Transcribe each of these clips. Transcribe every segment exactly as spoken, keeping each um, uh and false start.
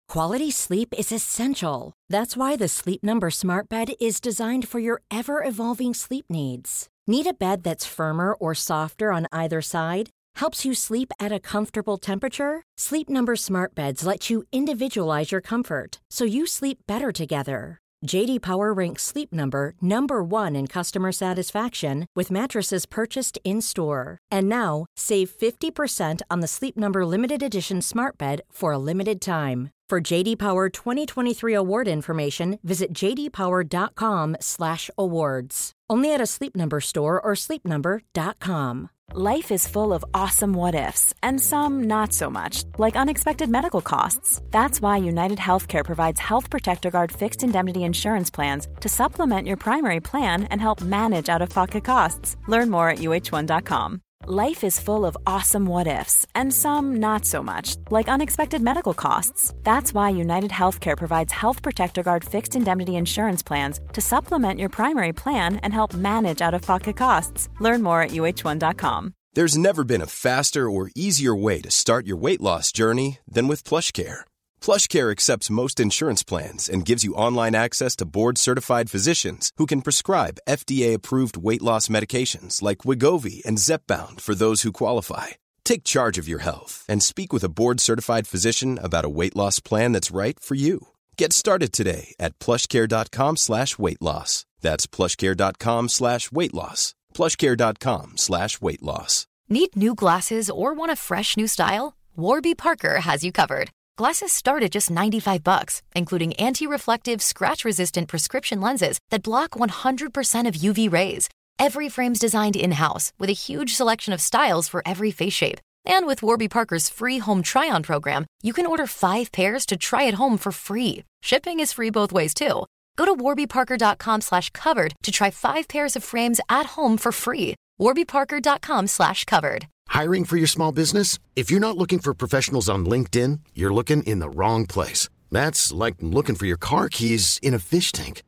Quality sleep is essential. That's why the Sleep Number Smart Bed is designed for your ever-evolving sleep needs. Need a bed that's firmer or softer on either side? Helps you sleep at a comfortable temperature? Sleep Number Smart Beds let you individualize your comfort, so you sleep better together. J D Power ranks Sleep Number number one in customer satisfaction with mattresses purchased in-store. And now, save fifty percent on the Sleep Number Limited Edition Smart Bed for a limited time. For J D Power twenty twenty-three award information, visit j d power dot com slash awards. Only at a Sleep Number store or sleep number dot com. Life is full of awesome what-ifs, and some not so much, like unexpected medical costs. That's why United Healthcare provides Health Protector Guard fixed indemnity insurance plans to supplement your primary plan and help manage out-of-pocket costs. Learn more at u h one dot com. Life is full of awesome what-ifs, and some not so much, like unexpected medical costs. That's why United Healthcare provides Health Protector Guard fixed indemnity insurance plans to supplement your primary plan and help manage out-of-pocket costs. Learn more at u h one dot com. There's never been a faster or easier way to start your weight loss journey than with PlushCare. PlushCare accepts most insurance plans and gives you online access to board-certified physicians who can prescribe F D A-approved weight loss medications like Wegovy and Zepbound for those who qualify. Take charge of your health and speak with a board-certified physician about a weight loss plan that's right for you. Get started today at plushcare.com slash weight loss. That's plushcare.com slash weight loss. plushcare.com slash weight loss. Need new glasses or want a fresh new style? Warby Parker has you covered. Glasses start at just ninety-five bucks, including anti-reflective, scratch-resistant prescription lenses that block one hundred percent of U V rays. Every frame's designed in-house with a huge selection of styles for every face shape. And with Warby Parker's free home try-on program, you can order five pairs to try at home for free. Shipping is free both ways, too. Go to warbyparker.com slash covered to try five pairs of frames at home for free. warbyparker.com slash covered. Hiring for your small business? If you're not looking for professionals on LinkedIn, you're looking in the wrong place. That's like looking for your car keys in a fish tank.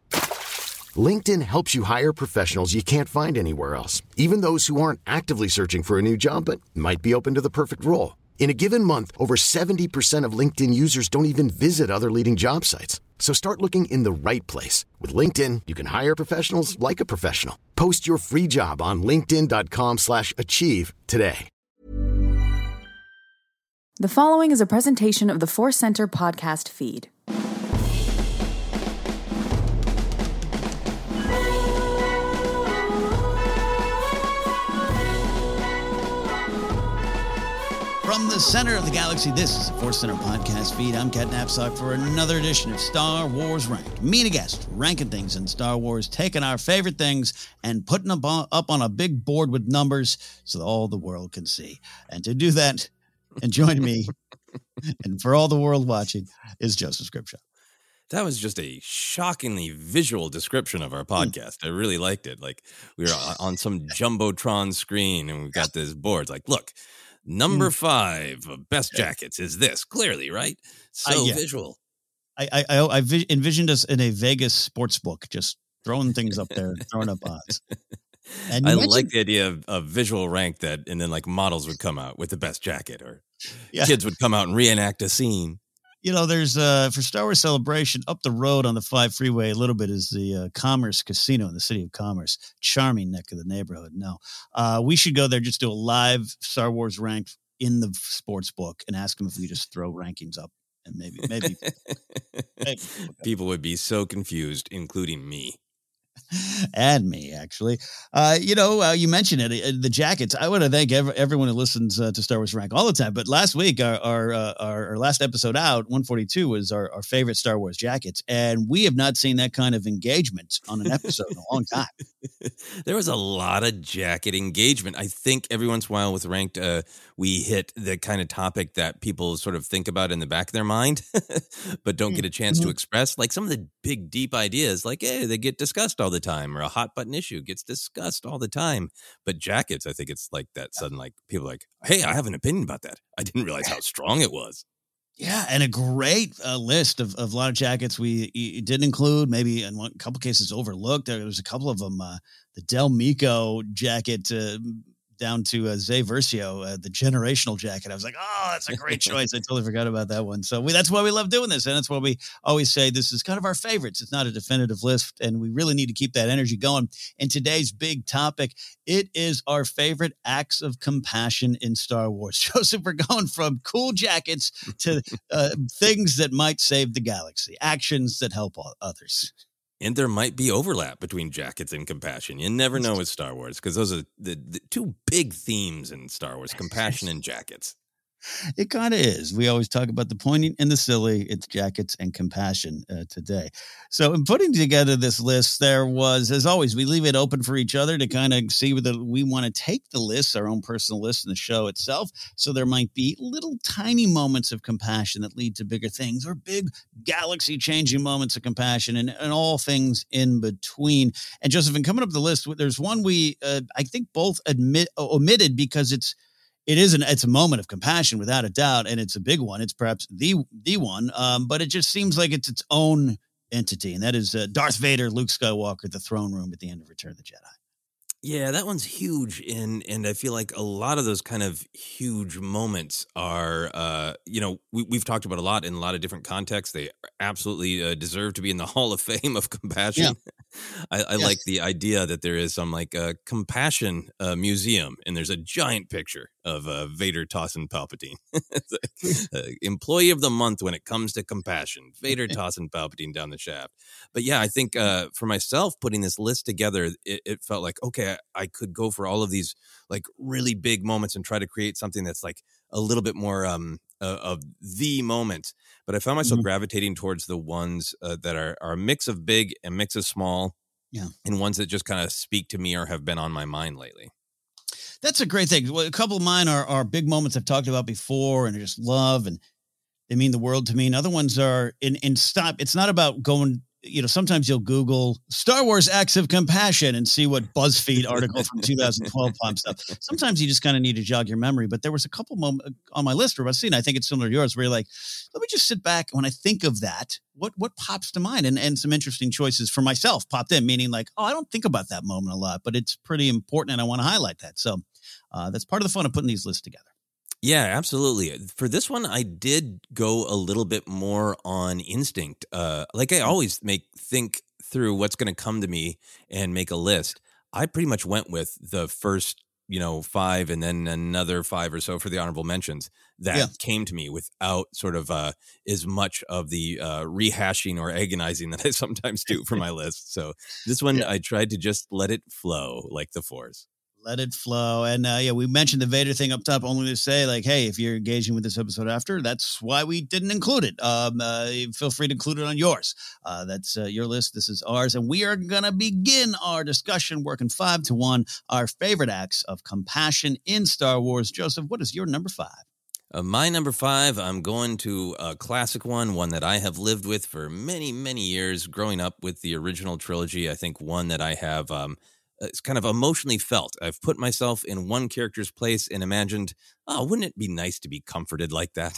LinkedIn helps you hire professionals you can't find anywhere else, even those who aren't actively searching for a new job but might be open to the perfect role. In a given month, over seventy percent of LinkedIn users don't even visit other leading job sites. So start looking in the right place. With LinkedIn, you can hire professionals like a professional. Post your free job on linkedin.com slash achieve today. The following is a presentation of the Force Center podcast feed. From the center of the galaxy, this is the Force Center podcast feed. I'm Kat Knapsack for another edition of Star Wars Ranked. Me and a guest ranking things in Star Wars, taking our favorite things and putting them up on a big board with numbers so that all the world can see. And to do that, and join me, and for all the world watching, is Joseph Scripshaw. That was just a shockingly visual description of our podcast. I really liked it. Like we were on some Jumbotron screen and we've got this board. It's like, look, number five of best jackets is this, clearly, right? So uh, yeah. visual. I, I, I, I envisioned us in a Vegas sports book, just throwing things up there, throwing up odds. And I like the idea of a visual rank that, and then like models would come out with the best jacket, or yeah. kids would come out and reenact a scene. You know, there's uh, for Star Wars Celebration up the road on the five freeway a little bit is the uh, Commerce Casino in the city of Commerce. Charming neck of the neighborhood. No, uh, we should go there, just do a live Star Wars rank in the sports book and ask them if we just throw rankings up, and maybe, maybe, maybe. People would be so confused, including me. And me, actually. Uh, you know, uh, you mentioned it, uh, the jackets. I want to thank every, everyone who listens uh, to Star Wars Rank all the time. But last week, our our, uh, our our last episode out, one forty-two, was our, our favorite Star Wars jackets. And we have not seen that kind of engagement on an episode in a long time. There was a lot of jacket engagement. I think every once in a while with Ranked, uh, we hit the kind of topic that people sort of think about in the back of their mind, but don't get a chance mm-hmm. to express. Like some of the big, deep ideas, like, hey, they get discussed all the time, or a hot button issue gets discussed all the time. But jackets, I think it's like that sudden, like people are like, hey, I have an opinion about that. I didn't realize how strong it was. Yeah, and a great uh, list of, of a lot of jackets we didn't include, maybe in one, a couple cases overlooked. There was a couple of them. Uh, the Del Meeko jacket, uh, down to uh, Zay Versio, uh, the generational jacket. I was like, oh, that's a great choice. I totally forgot about that one. So we, that's why we love doing this. And that's why we always say this is kind of our favorites. It's not a definitive list, and we really need to keep that energy going. And today's big topic, it is our favorite acts of compassion in Star Wars. Joseph, we're going from cool jackets to uh, things that might save the galaxy, actions that help all others. And there might be overlap between jackets and compassion. You never know with Star Wars, because those are the, the two big themes in Star Wars, compassion and jackets. It kind of is. We always talk about the poignant and the silly. It's jackets and compassion uh, today. So in putting together this list, there was, as always, we leave it open for each other to kind of see whether we want to take the list, our own personal list in the show itself. So there might be little tiny moments of compassion that lead to bigger things, or big galaxy changing moments of compassion, and, and all things in between. And Joseph, in coming up with the list, there's one we, uh, I think both admit omitted because it's, It is an it's a moment of compassion without a doubt, and it's a big one. It's perhaps the the one, um, but it just seems like it's its own entity, and that is uh, Darth Vader, Luke Skywalker, the throne room at the end of Return of the Jedi. Yeah, that one's huge, and and I feel like a lot of those kind of huge moments are, uh, you know, we, we've talked about a lot in a lot of different contexts. They absolutely uh, deserve to be in the Hall of Fame of compassion. Yeah. I, I yes. like the idea that there is some like a compassion uh, museum, and there's a giant picture of uh, Vader tossing Palpatine. uh, employee of the month when it comes to compassion, Vader tossing Palpatine down the shaft. But yeah, I think uh, for myself, putting this list together, it, it felt like, okay, I could go for all of these like really big moments and try to create something that's like a little bit more um, uh, of the moment. But I found myself mm-hmm. gravitating towards the ones uh, that are, are a mix of big and mix of small, yeah, and ones that just kind of speak to me or have been on my mind lately. That's a great thing. Well, a couple of mine are, are big moments I've talked about before, and I just love, and they mean the world to me. And other ones are in, in stop. It's not about going, you know, sometimes you'll Google Star Wars acts of compassion and see what BuzzFeed article from two thousand twelve pops up. Sometimes you just kind of need to jog your memory. But there was a couple moments on my list where I've seen, I think it's similar to yours, where you're like, let me just sit back. When I think of that, what what pops to mind? And, and some interesting choices for myself popped in, meaning like, oh, I don't think about that moment a lot, but it's pretty important, and I want to highlight that. So uh, that's part of the fun of putting these lists together. Yeah, absolutely. For this one, I did go a little bit more on instinct. Uh, like I always make think through what's going to come to me and make a list. I pretty much went with the first, you know, five and then another five or so for the honorable mentions that yeah. came to me without sort of uh, as much of the uh, rehashing or agonizing that I sometimes do for my list. So this one, yeah. I tried to just let it flow like the Force. Let it flow. And uh, yeah, we mentioned the Vader thing up top, only to say like, hey, if you're engaging with this episode after, that's why we didn't include it. Um, uh, feel free to include it on yours. Uh, that's uh, your list. This is ours. And we are going to begin our discussion working five to one, our favorite acts of compassion in Star Wars. Joseph, what is your number five? Uh, my number five, I'm going to a classic one, one that I have lived with for many, many years, growing up with the original trilogy. I think one that I have um, it's kind of emotionally felt. I've put myself in one character's place and imagined, oh, wouldn't it be nice to be comforted like that?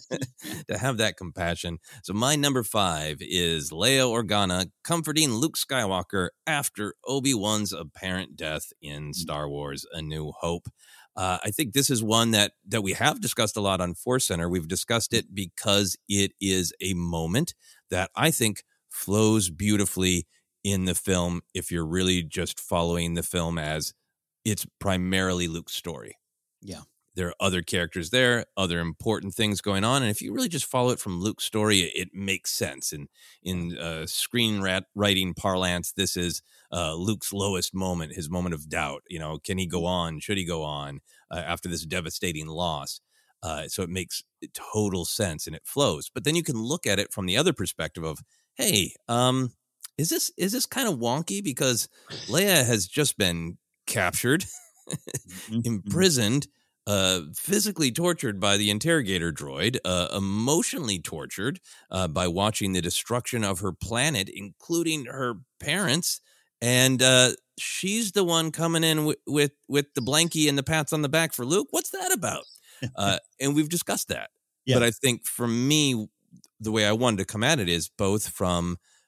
To have that compassion. So my number five is Leia Organa comforting Luke Skywalker after Obi-Wan's apparent death in Star Wars A New Hope. Uh, I think this is one that, that we have discussed a lot on Force Center. We've discussed it because it is a moment that I think flows beautifully in the film if you're really just following the film as it's primarily Luke's story. Yeah. There are other characters there, other important things going on. And if you really just follow it from Luke's story, it, it makes sense. And in uh, screenwriting parlance, this is uh, Luke's lowest moment, his moment of doubt. You know, can he go on? Should he go on uh, after this devastating loss? Uh, so it makes total sense and it flows. But then you can look at it from the other perspective of, hey, um, Is this is this kind of wonky because Leia has just been captured, mm-hmm. imprisoned, uh, physically tortured by the interrogator droid, uh, emotionally tortured uh, by watching the destruction of her planet, including her parents, and uh, she's the one coming in w- with with the blankie and the pats on the back for Luke. What's that about? uh, and we've discussed that. Yeah. But I think for me, the way I wanted to come at it is both from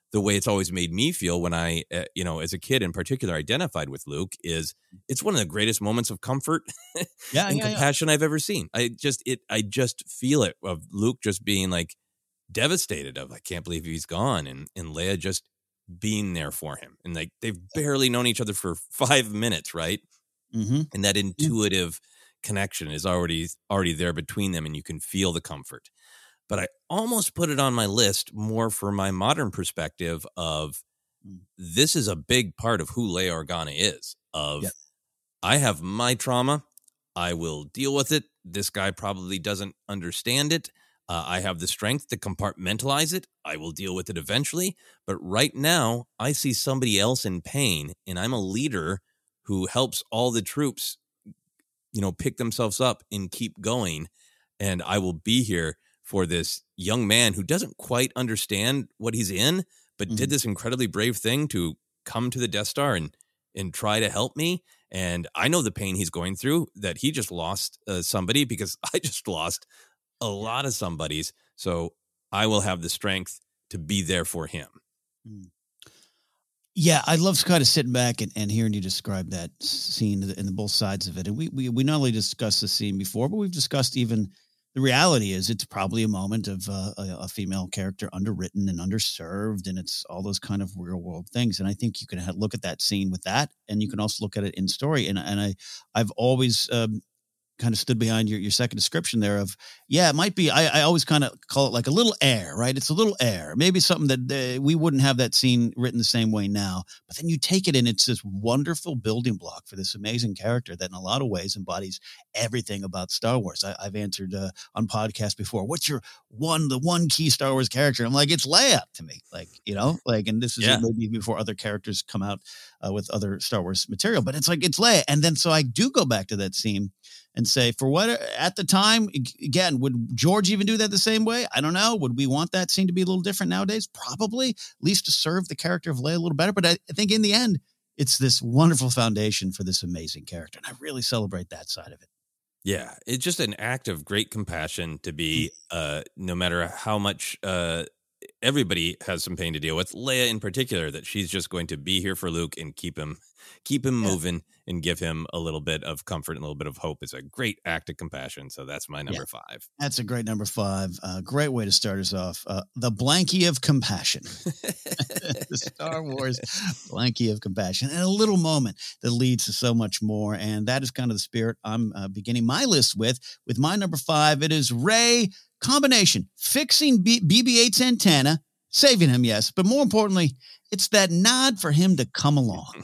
the way it's always made me feel when I, uh, you know, as a kid in particular, identified with Luke is it's one of the greatest moments of comfort yeah, and yeah, compassion yeah. I've ever seen. I just, it, I just feel it of Luke just being like devastated of, I can't believe he's gone. And, and Leia just being there for him. And like, they've barely known each other for five minutes. Right. Mm-hmm. And that intuitive connection is already, already there between them, and you can feel the comfort. But I almost put it on my list more for my modern perspective of this is a big part of who Leia Organa is. Of yep. I have my trauma. I will deal with it. This guy probably doesn't understand it. Uh, I have the strength to compartmentalize it. I will deal with it eventually. But right now, I see somebody else in pain, and I'm a leader who helps all the troops, you know, pick themselves up and keep going. And I will be here for this young man who doesn't quite understand what he's in, but mm-hmm. did this incredibly brave thing to come to the Death Star and and try to help me. And I know the pain he's going through, that he just lost uh, somebody, because I just lost a lot of somebodies. So I will have the strength to be there for him. Yeah, I love kind of sitting back and, and hearing you describe that scene and the both sides of it. And we, we, we not only discussed the scene before, but we've discussed even the reality is it's probably a moment of uh, a, a female character underwritten and underserved, and it's all those kind of real world things. And I think you can have, look at that scene with that, and you can also look at it in story. And and I I've always um, kind of stood behind your, your second description there of, yeah, it might be, I, I always kind of call it like a little air, right? It's a little air, maybe something that uh, we wouldn't have that scene written the same way now, but then you take it and it's this wonderful building block for this amazing character that in a lot of ways embodies everything about Star Wars. I, I've answered uh, on podcasts before, what's your one, the one key Star Wars character? I'm like, it's Leia to me, like, you know, like, and this is yeah. maybe before other characters come out uh, with other Star Wars material, but it's like, it's Leia. And then, so I do go back to that scene and say, for what, at the time, again, would George even do that the same way? I don't know. Would we want that scene to be a little different nowadays? Probably, at least to serve the character of Leia a little better. But I, I think in the end, it's this wonderful foundation for this amazing character. And I really celebrate that side of it. Yeah, it's just an act of great compassion to be, uh, no matter how much uh, everybody has some pain to deal with, Leia in particular, that she's just going to be here for Luke and keep him keep him yeah. moving and give him a little bit of comfort and a little bit of hope. Is a great act of compassion. So that's my number yeah. five. That's a great number five. Uh, great way to start us off. Uh, the blankie of compassion. The Star Wars blankie of compassion. And a little moment that leads to so much more. And that is kind of the spirit I'm uh, beginning my list with. With my number five, it is Rey combination. Fixing B B eight's antenna. Saving him, yes. But more importantly, it's that nod for him to come along.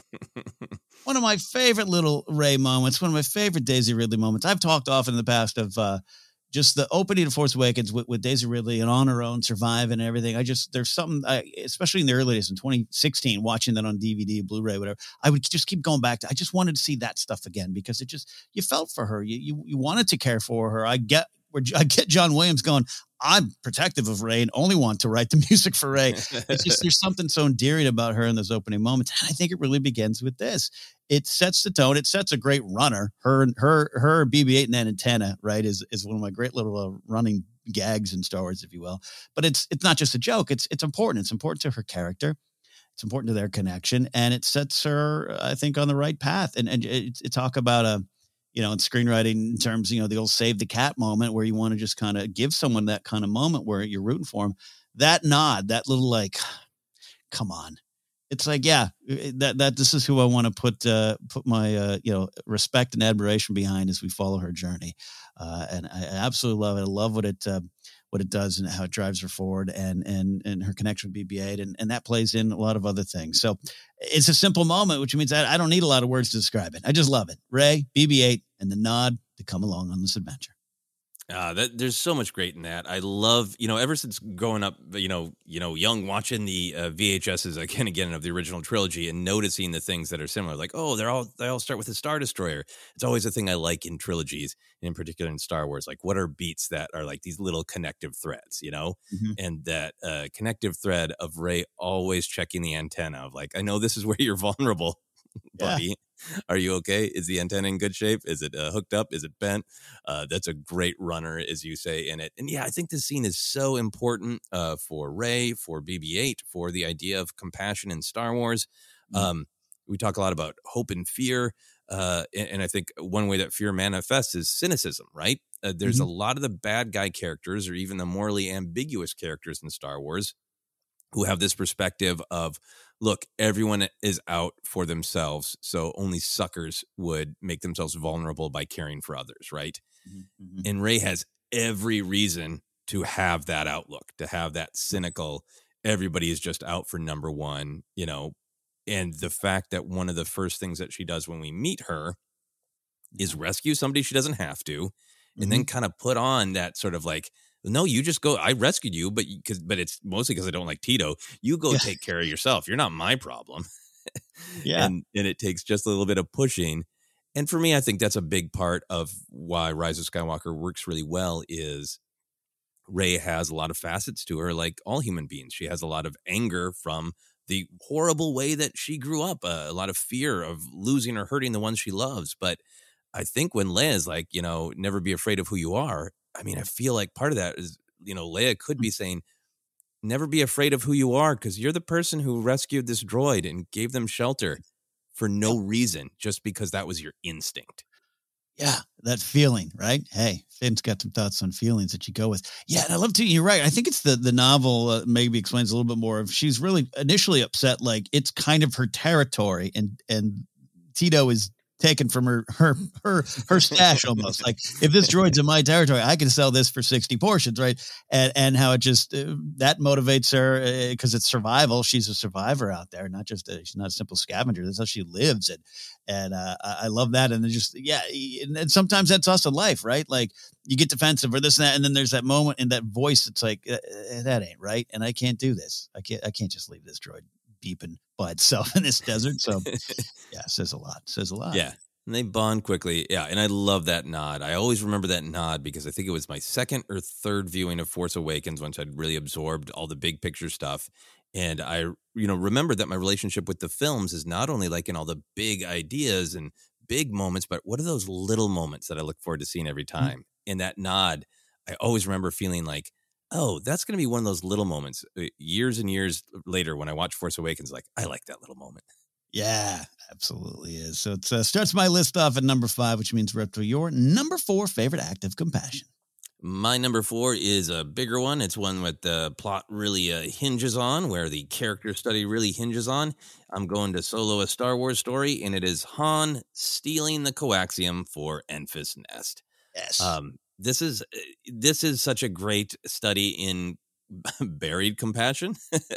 One of my favorite little Rey moments, one of my favorite Daisy Ridley moments. I've talked often in the past of uh, just the opening of Force Awakens with, with Daisy Ridley and on her own, surviving and everything. I just, there's something, I, especially in the early days in twenty sixteen, watching that on D V D, Blu-ray, whatever, I would just keep going back to, I just wanted to see that stuff again because it just, you felt for her. You, you, you wanted to care for her. I get, where I get John Williams going, I'm protective of Rey and only want to write the music for Rey. It's just, there's something so endearing about her in those opening moments. And I think it really begins with this. It sets the tone. It sets a great runner. Her, her, her B B eight and that antenna, right, is, is one of my great little uh, running gags in Star Wars, if you will. But it's, it's not just a joke. It's, it's important. It's important to her character. It's important to their connection. And it sets her, I think, on the right path. And, and it, it talk about a, you know, in screenwriting in terms, you know, the old save the cat moment where you want to just kind of give someone that kind of moment where you're rooting for them. That nod, that little like, come on. It's like, yeah, that, that this is who I want to put, uh, put my, uh, you know, respect and admiration behind as we follow her journey. Uh, and I absolutely love it. I love what it, uh, what it does and how it drives her forward and, and, and her connection with B B eight. And, and that plays in a lot of other things. So it's a simple moment, which means I, I don't need a lot of words to describe it. I just love it. Rey, B B eight, and the nod to come along on this adventure. Uh, that, there's so much great in that. I love, you know, ever since growing up, you know, you know, young, watching the uh, V H Ses again and again of the original trilogy and noticing the things that are similar, like, oh, they're all, they all start with a Star Destroyer. It's always a thing I like in trilogies, in particular in Star Wars. Like, what are beats that are like these little connective threads, you know, mm-hmm. and that uh, connective thread of Rey always checking the antenna of like, I know this is where you're vulnerable. buddy. Are you okay? Is the antenna in good shape? Is it uh, hooked up? Is it bent? Uh, that's a great runner, as you say, in it. And yeah, I think this scene is so important uh, for Rey, for B B eight, for the idea of compassion in Star Wars. Mm-hmm. Um, we talk a lot about hope and fear. Uh, and, and I think one way that fear manifests is cynicism, right? Uh, there's mm-hmm. a lot of the bad guy characters or even the morally ambiguous characters in Star Wars who have this perspective of, look, everyone is out for themselves, so only suckers would make themselves vulnerable by caring for others, right? Mm-hmm. And Rey has every reason to have that outlook, to have that cynical, everybody is just out for number one, you know, and the fact that one of the first things that she does when we meet her is rescue somebody she doesn't have to, mm-hmm. and then kind of put on that sort of like, no, you just go, I rescued you, but because, but it's mostly because I don't like Tito. You go yeah. take care of yourself. You're not my problem. yeah. And, and it takes just a little bit of pushing. And for me, I think that's a big part of why Rise of Skywalker works really well is Rey has a lot of facets to her, like all human beings. She has a lot of anger from the horrible way that she grew up, uh, a lot of fear of losing or hurting the ones she loves. But I think when Leia's like, you know, never be afraid of who you are, I mean, I feel like part of that is, you know, Leia could be saying, never be afraid of who you are because you're the person who rescued this droid and gave them shelter for no reason, just because that was your instinct. Yeah, that feeling, right? Hey, Finn's got some thoughts on feelings that you go with. Yeah, and I love to, you're right. I think it's the the novel uh, maybe explains a little bit more of, she's really initially upset, like it's kind of her territory and and Tito is taken from her, her, her, her stash almost. Like if this droid's in my territory, I can sell this for sixty portions. Right. And, and how it just, uh, that motivates her because uh, it's survival. She's a survivor out there, not just a, she's not a simple scavenger. That's how she lives. And, and, uh, I love that. And then just, yeah. And, and sometimes that's us in life, right? Like you get defensive or this and that. And then there's that moment and that voice. It's like, uh, that ain't right. And I can't do this. I can't, I can't just leave this droid beeping by itself in this desert. So yeah, it says a lot, it says a lot. Yeah. And they bond quickly. Yeah. And I love that nod. I always remember that nod because I think it was my second or third viewing of Force Awakens once I'd really absorbed all the big picture stuff. And I, you know, remember that my relationship with the films is not only like in all the big ideas and big moments, but what are those little moments that I look forward to seeing every time? Mm-hmm. And that nod, I always remember feeling like, oh, that's going to be one of those little moments years and years later when I watch Force Awakens, like, I like that little moment. Yeah, absolutely is. So it uh, starts my list off at number five, which means we're up to your number four favorite act of compassion. My number four is a bigger one. It's one that the plot really uh, hinges on, where the character study really hinges on. I'm going to Solo: A Star Wars Story, and it is Han stealing the coaxium for Enfys Nest. Yes. Um, this is this is such a great study in buried compassion,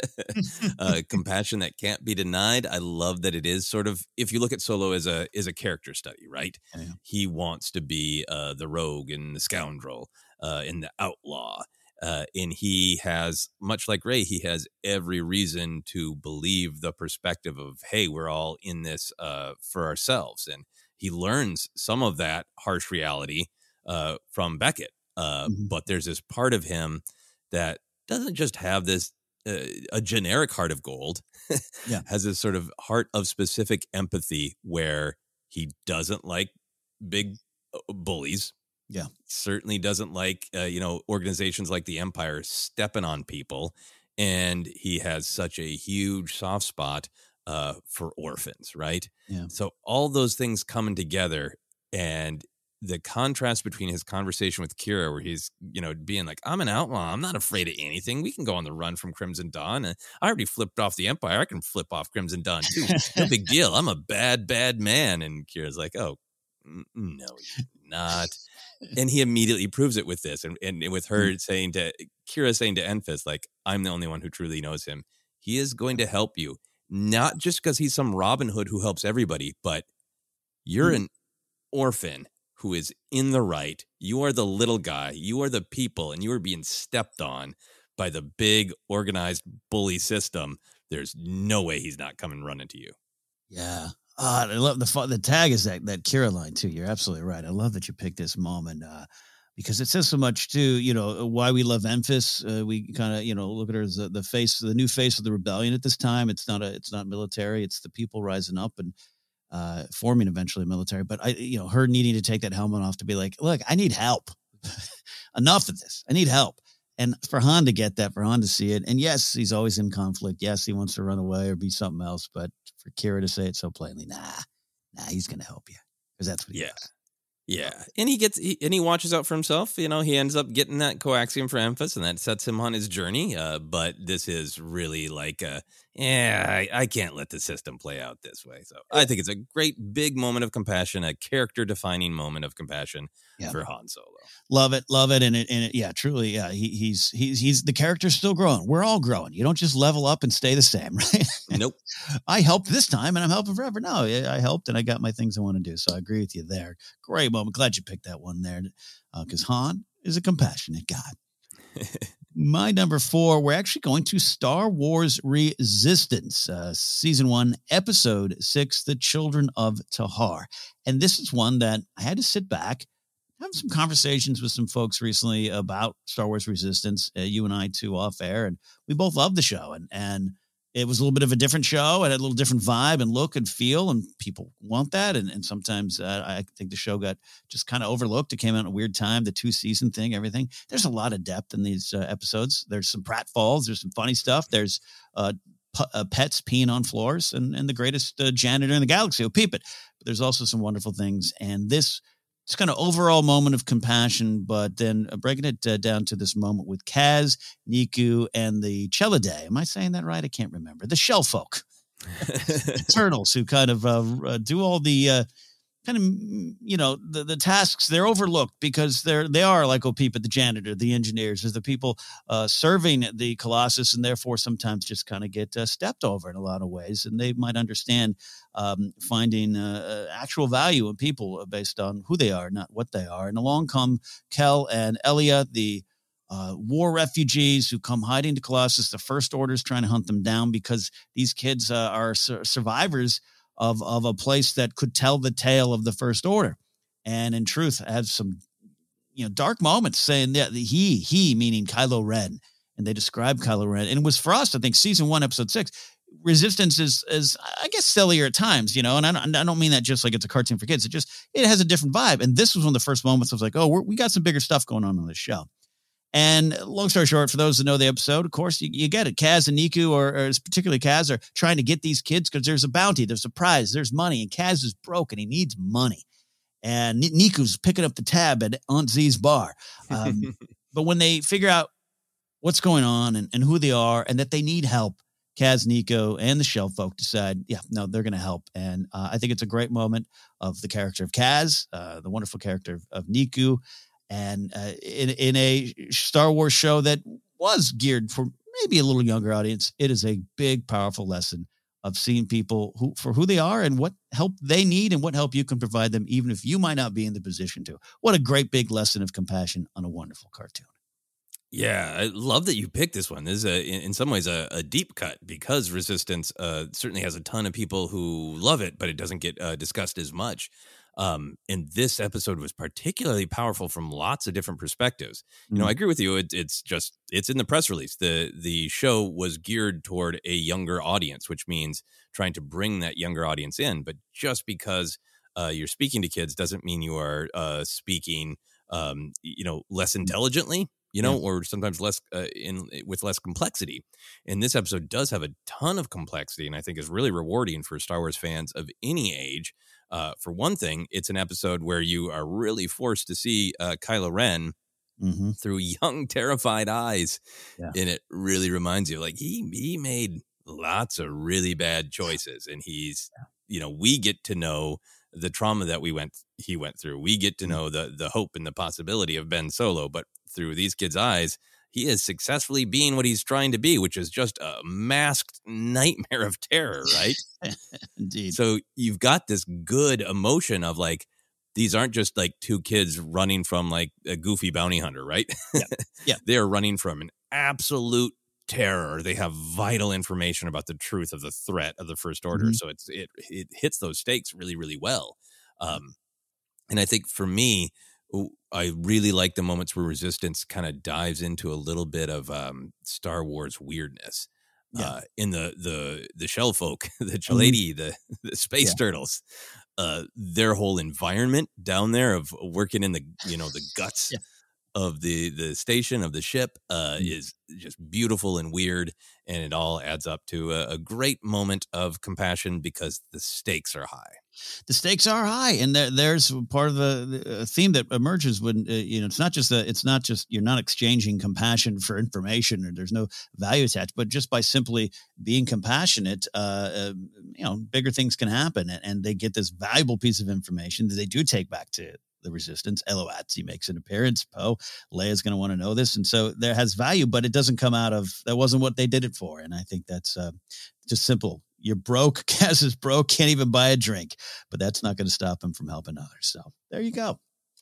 uh, compassion that can't be denied. I love that it is sort of, if you look at Solo as a as a character study, right? Yeah. He wants to be uh, the rogue and the scoundrel uh, and the outlaw. Uh, and he has, much like Rey, he has every reason to believe the perspective of, hey, we're all in this uh, for ourselves. And he learns some of that harsh reality uh, from Beckett. Uh, mm-hmm. But there's this part of him that doesn't just have this uh, a generic heart of gold, yeah. has this sort of heart of specific empathy where he doesn't like big bullies. Yeah. Certainly doesn't like, uh, you know, organizations like the Empire stepping on people. And he has such a huge soft spot uh, for orphans, right? Yeah. So all those things coming together, and the contrast between his conversation with Kira, where he's, you know, being like, I'm an outlaw. I'm not afraid of anything. We can go on the run from Crimson Dawn. And I already flipped off the Empire. I can flip off Crimson Dawn too. No big deal. I'm a bad, bad man. And Kira's like, oh, no, you're not. And he immediately proves it with this. And, and with her saying to, Kira saying to Enfys, like, I'm the only one who truly knows him. He is going to help you. Not just because he's some Robin Hood who helps everybody, but you're mm-hmm. an orphan who is in the right. You are the little guy. You are the people, and you are being stepped on by the big organized bully system. There's no way he's not coming running to you. Yeah. Uh, I love the the tag is that, that Kira line too. You're absolutely right. I love that you picked this moment uh, because it says so much too, you know, why we love Enfys. Uh, we kind of, you know, look at her as the, the face, the new face of the rebellion at this time. It's not a, it's not military. It's the people rising up. And uh, forming eventually military. But I, you know, her needing to take that helmet off to be like, look, I need help. Enough of this. I need help. And for Han to get that, for Han to see it, and yes, he's always in conflict. Yes, he wants to run away or be something else. But for Kira to say it so plainly, nah, nah, he's going to help you because that's what he yeah. does. Yeah, and he gets he, and he watches out for himself. You know, he ends up getting that coaxium for Amphis, and that sets him on his journey. Uh, but this is really like, a, yeah, I, I can't let the system play out this way. So I think it's a great big moment of compassion, a character-defining moment of compassion yeah. for Han Solo. Love it, love it, and it, and it, yeah, truly, yeah. He, he's he's he's the character's still growing. We're all growing. You don't just level up and stay the same, right? Nope. I helped this time, and I'm helping forever. No, I helped, and I got my things I want to do. So I agree with you there. Great moment. Glad you picked that one there, because uh, Han is a compassionate guy. My number four, we're actually going to Star Wars Resistance, uh, season one, episode six, The Children of Tahar. And this is one that I had to sit back, have some conversations with some folks recently about Star Wars Resistance, uh, you and I too off air, and we both loved the show. And, and it was a little bit of a different show. It had a little different vibe and look and feel, and people want that. And, and sometimes uh, I think the show got just kind of overlooked. It came out at a weird time, the two season thing, everything. There's a lot of depth in these uh, episodes. There's some pratfalls. There's some funny stuff. There's uh, p- uh, pets peeing on floors and, and the greatest uh, janitor in the galaxy will peep it. But there's also some wonderful things. And this, it's kind of overall moment of compassion, but then breaking it uh, down to this moment with Kaz, Niku, and the Chelidae. Am I saying that right? I can't remember. The Shell Folk, the turtles who kind of uh, uh, do all the uh, kind of, you know, the, the tasks. They're overlooked because they're they are like Opeep, the janitor, the engineers, as the people uh, serving the Colossus, and therefore sometimes just kind of get uh, stepped over in a lot of ways. And they might understand um, finding uh, actual value in people based on who they are, not what they are. And along come Kel and Elia, the uh, war refugees who come hiding to Colossus. The First Order's trying to hunt them down because these kids uh, are su- survivors of of a place that could tell the tale of the First Order. And in truth, have some, you know, dark moments saying that he, he meaning Kylo Ren, and they describe Kylo Ren. And it was for us, I think, season one, episode six, Resistance is, is I guess, sillier at times, you know, and I don't, I don't mean that just like it's a cartoon for kids. It just, it has a different vibe. And this was one of the first moments I was like, oh, we're, we got some bigger stuff going on on this show. And long story short, for those that know the episode, of course, you, you get it. Kaz and Niku, or, or particularly Kaz, are trying to get these kids because there's a bounty, there's a prize, there's money, and Kaz is broke and he needs money. And N- Niku's picking up the tab at Aunt Z's bar. Um, but when they figure out what's going on and, and who they are and that they need help, Kaz, Niku, and the Shell Folk decide, yeah, no, they're going to help. And uh, I think it's a great moment of the character of Kaz, uh, the wonderful character of, of Niku, and uh, in, in a Star Wars show that was geared for maybe a little younger audience. It is a big, powerful lesson of seeing people who for who they are and what help they need and what help you can provide them, even if you might not be in the position to. What a great big lesson of compassion on a wonderful cartoon. Yeah, I love that you picked this one. This is, a, in some ways, a, a deep cut because Resistance uh, certainly has a ton of people who love it, but it doesn't get uh, discussed as much. Um, and this episode was particularly powerful from lots of different perspectives. You know, I agree with you. It, it's just, it's in the press release. The the show was geared toward a younger audience, which means trying to bring that younger audience in. But just because uh, you're speaking to kids doesn't mean you are uh, speaking, um, you know, less intelligently, you know, yeah. or sometimes less uh, in with less complexity. And this episode does have a ton of complexity, and I think is really rewarding for Star Wars fans of any age. Uh, for one thing, it's an episode where you are really forced to see uh, Kylo Ren mm-hmm. through young, terrified eyes. Yeah. And it really reminds you, like, he he made lots of really bad choices. And he's, yeah. you know, we get to know the trauma that we went he went through. We get to know the the hope and the possibility of Ben Solo. But through these kids' eyes, he is successfully being what he's trying to be, which is just a masked nightmare of terror, right? Indeed. So you've got this good emotion of like, these aren't just like two kids running from like a goofy bounty hunter, right? Yeah. yeah. They're running from an absolute terror. They have vital information about the truth of the threat of the First Order. Mm-hmm. So it's it it hits those stakes really, really well. Um, and I think for me, I really like the moments where Resistance kind of dives into a little bit of um, Star Wars weirdness. Yeah. Uh, in the the the shell folk, the Chaladi, mm-hmm. the the space yeah. turtles, uh, their whole environment down there of working in the you know the guts yeah. of the the station of the ship uh, mm-hmm. is just beautiful and weird, and it all adds up to a, a great moment of compassion because the stakes are high. The stakes are high, and there, there's part of the, the theme that emerges when uh, you know it's not just that it's not just you're not exchanging compassion for information, or there's no value attached, but just by simply being compassionate, uh, uh, you know, bigger things can happen, and, and they get this valuable piece of information that they do take back to the Resistance. Eloatzi makes an appearance. Poe, Leia's going to want to know this, and so there has value, but it doesn't come out of that wasn't what they did it for, and I think that's uh, just simple. You're broke. Kaz is broke. Can't even buy a drink, but that's not going to stop him from helping others. So there you go.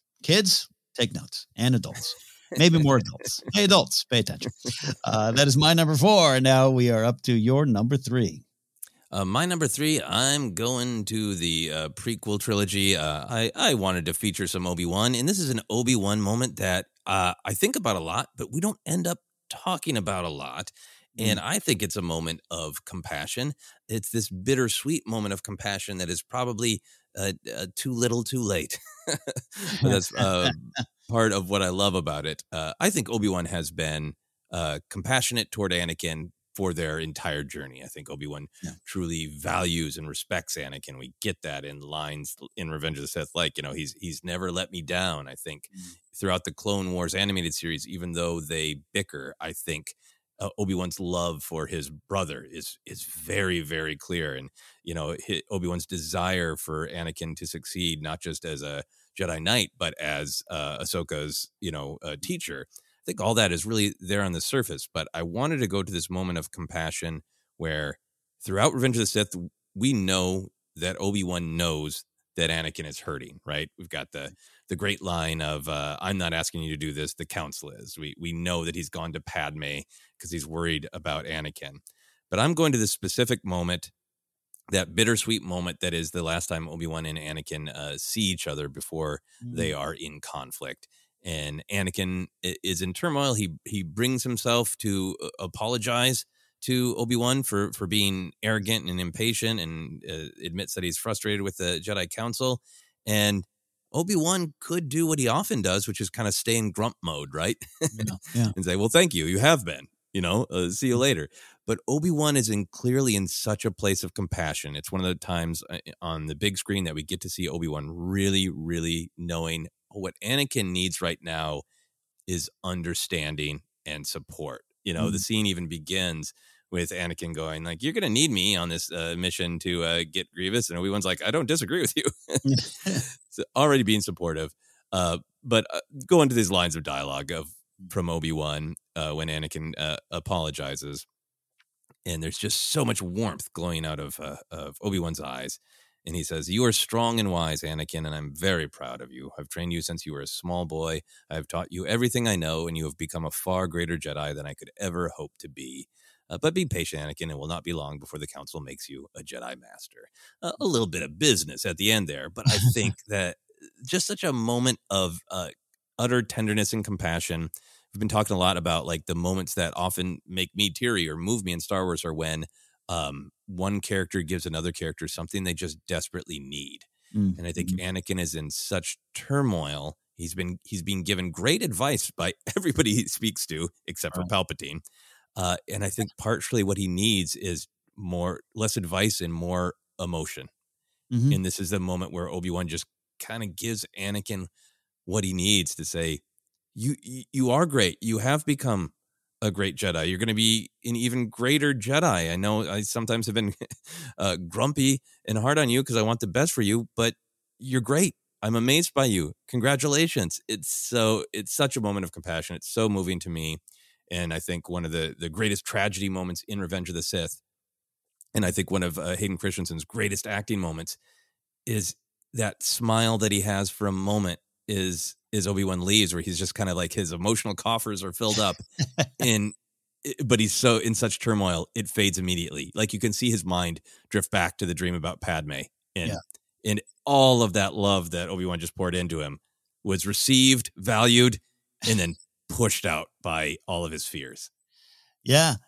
Kids, take notes, and adults, maybe more adults. Hey, adults, pay attention. Uh, that is my number four. And now we are up to your number three. Uh, my number three, I'm going to the uh, prequel trilogy. Uh, I, I wanted to feature some Obi-Wan, and this is an Obi-Wan moment that uh, I think about a lot, but we don't end up talking about a lot. And I think it's a moment of compassion. It's this bittersweet moment of compassion that is probably uh, uh, too little, too late. But that's uh, part of what I love about it. Uh, I think Obi-Wan has been uh, compassionate toward Anakin for their entire journey. I think Obi-Wan yeah. truly values and respects Anakin. We get that in lines in Revenge of the Sith, like, you know, he's he's never let me down. I think mm. throughout the Clone Wars animated series, even though they bicker, I think Uh, Obi-Wan's love for his brother is is very, very clear. And, you know, his, Obi-Wan's desire for Anakin to succeed, not just as a Jedi Knight, but as uh, Ahsoka's, you know, uh, teacher. I think all that is really there on the surface. But I wanted to go to this moment of compassion where throughout Revenge of the Sith, we know that Obi-Wan knows that Anakin is hurting, right? We've got the the great line of, uh, I'm not asking you to do this, the council is. We we know that he's gone to Padme because he's worried about Anakin. But I'm going to this specific moment, that bittersweet moment that is the last time Obi-Wan and Anakin uh, see each other before mm-hmm. they are in conflict. And Anakin is in turmoil. He he brings himself to apologize to Obi-Wan for, for being arrogant and impatient, and uh, admits that he's frustrated with the Jedi Council. And Obi-Wan could do what he often does, which is kind of stay in grump mode, right? Yeah, yeah. And say, well, thank you. You have been, you know, uh, see you later. But Obi-Wan is in clearly in such a place of compassion. It's one of the times on the big screen that we get to see Obi-Wan really, really knowing what Anakin needs right now is understanding and support. You know, mm-hmm. the scene even begins with Anakin going like, you're going to need me on this uh, mission to uh, get Grievous. And Obi-Wan's like, I don't disagree with you. So already being supportive. Uh, but uh, go into these lines of dialogue of from Obi-Wan uh, when Anakin uh, apologizes. And there's just so much warmth glowing out of, uh, of Obi-Wan's eyes. And he says, you are strong and wise, Anakin, and I'm very proud of you. I've trained you since you were a small boy. I've taught you everything I know, and you have become a far greater Jedi than I could ever hope to be. Uh, but be patient, Anakin. It will not be long before the council makes you a Jedi Master. Uh, a little bit of business at the end there, but I think that just such a moment of uh, utter tenderness and compassion. We've been talking a lot about like the moments that often make me teary or move me in Star Wars are when um, one character gives another character something they just desperately need. Mm-hmm. And I think Anakin is in such turmoil. He's been he's being given great advice by everybody he speaks to, except for right. Palpatine. Uh, and I think partially what he needs is more, less advice and more emotion. Mm-hmm. And this is the moment where Obi-Wan just kind of gives Anakin what he needs to say, you, you are great. You have become a great Jedi. You're going to be an even greater Jedi. I know I sometimes have been uh, grumpy and hard on you because I want the best for you, but you're great. I'm amazed by you. Congratulations. It's so, it's such a moment of compassion. It's so moving to me. And I think one of the, the greatest tragedy moments in Revenge of the Sith, and I think one of uh, Hayden Christensen's greatest acting moments, is that smile that he has for a moment is is Obi-Wan leaves, where he's just kind of like his emotional coffers are filled up, and but he's so in such turmoil, it fades immediately. Like you can see his mind drift back to the dream about Padme, and yeah. and all of that love that Obi-Wan just poured into him was received, valued, and then pushed out by all of his fears. Yeah.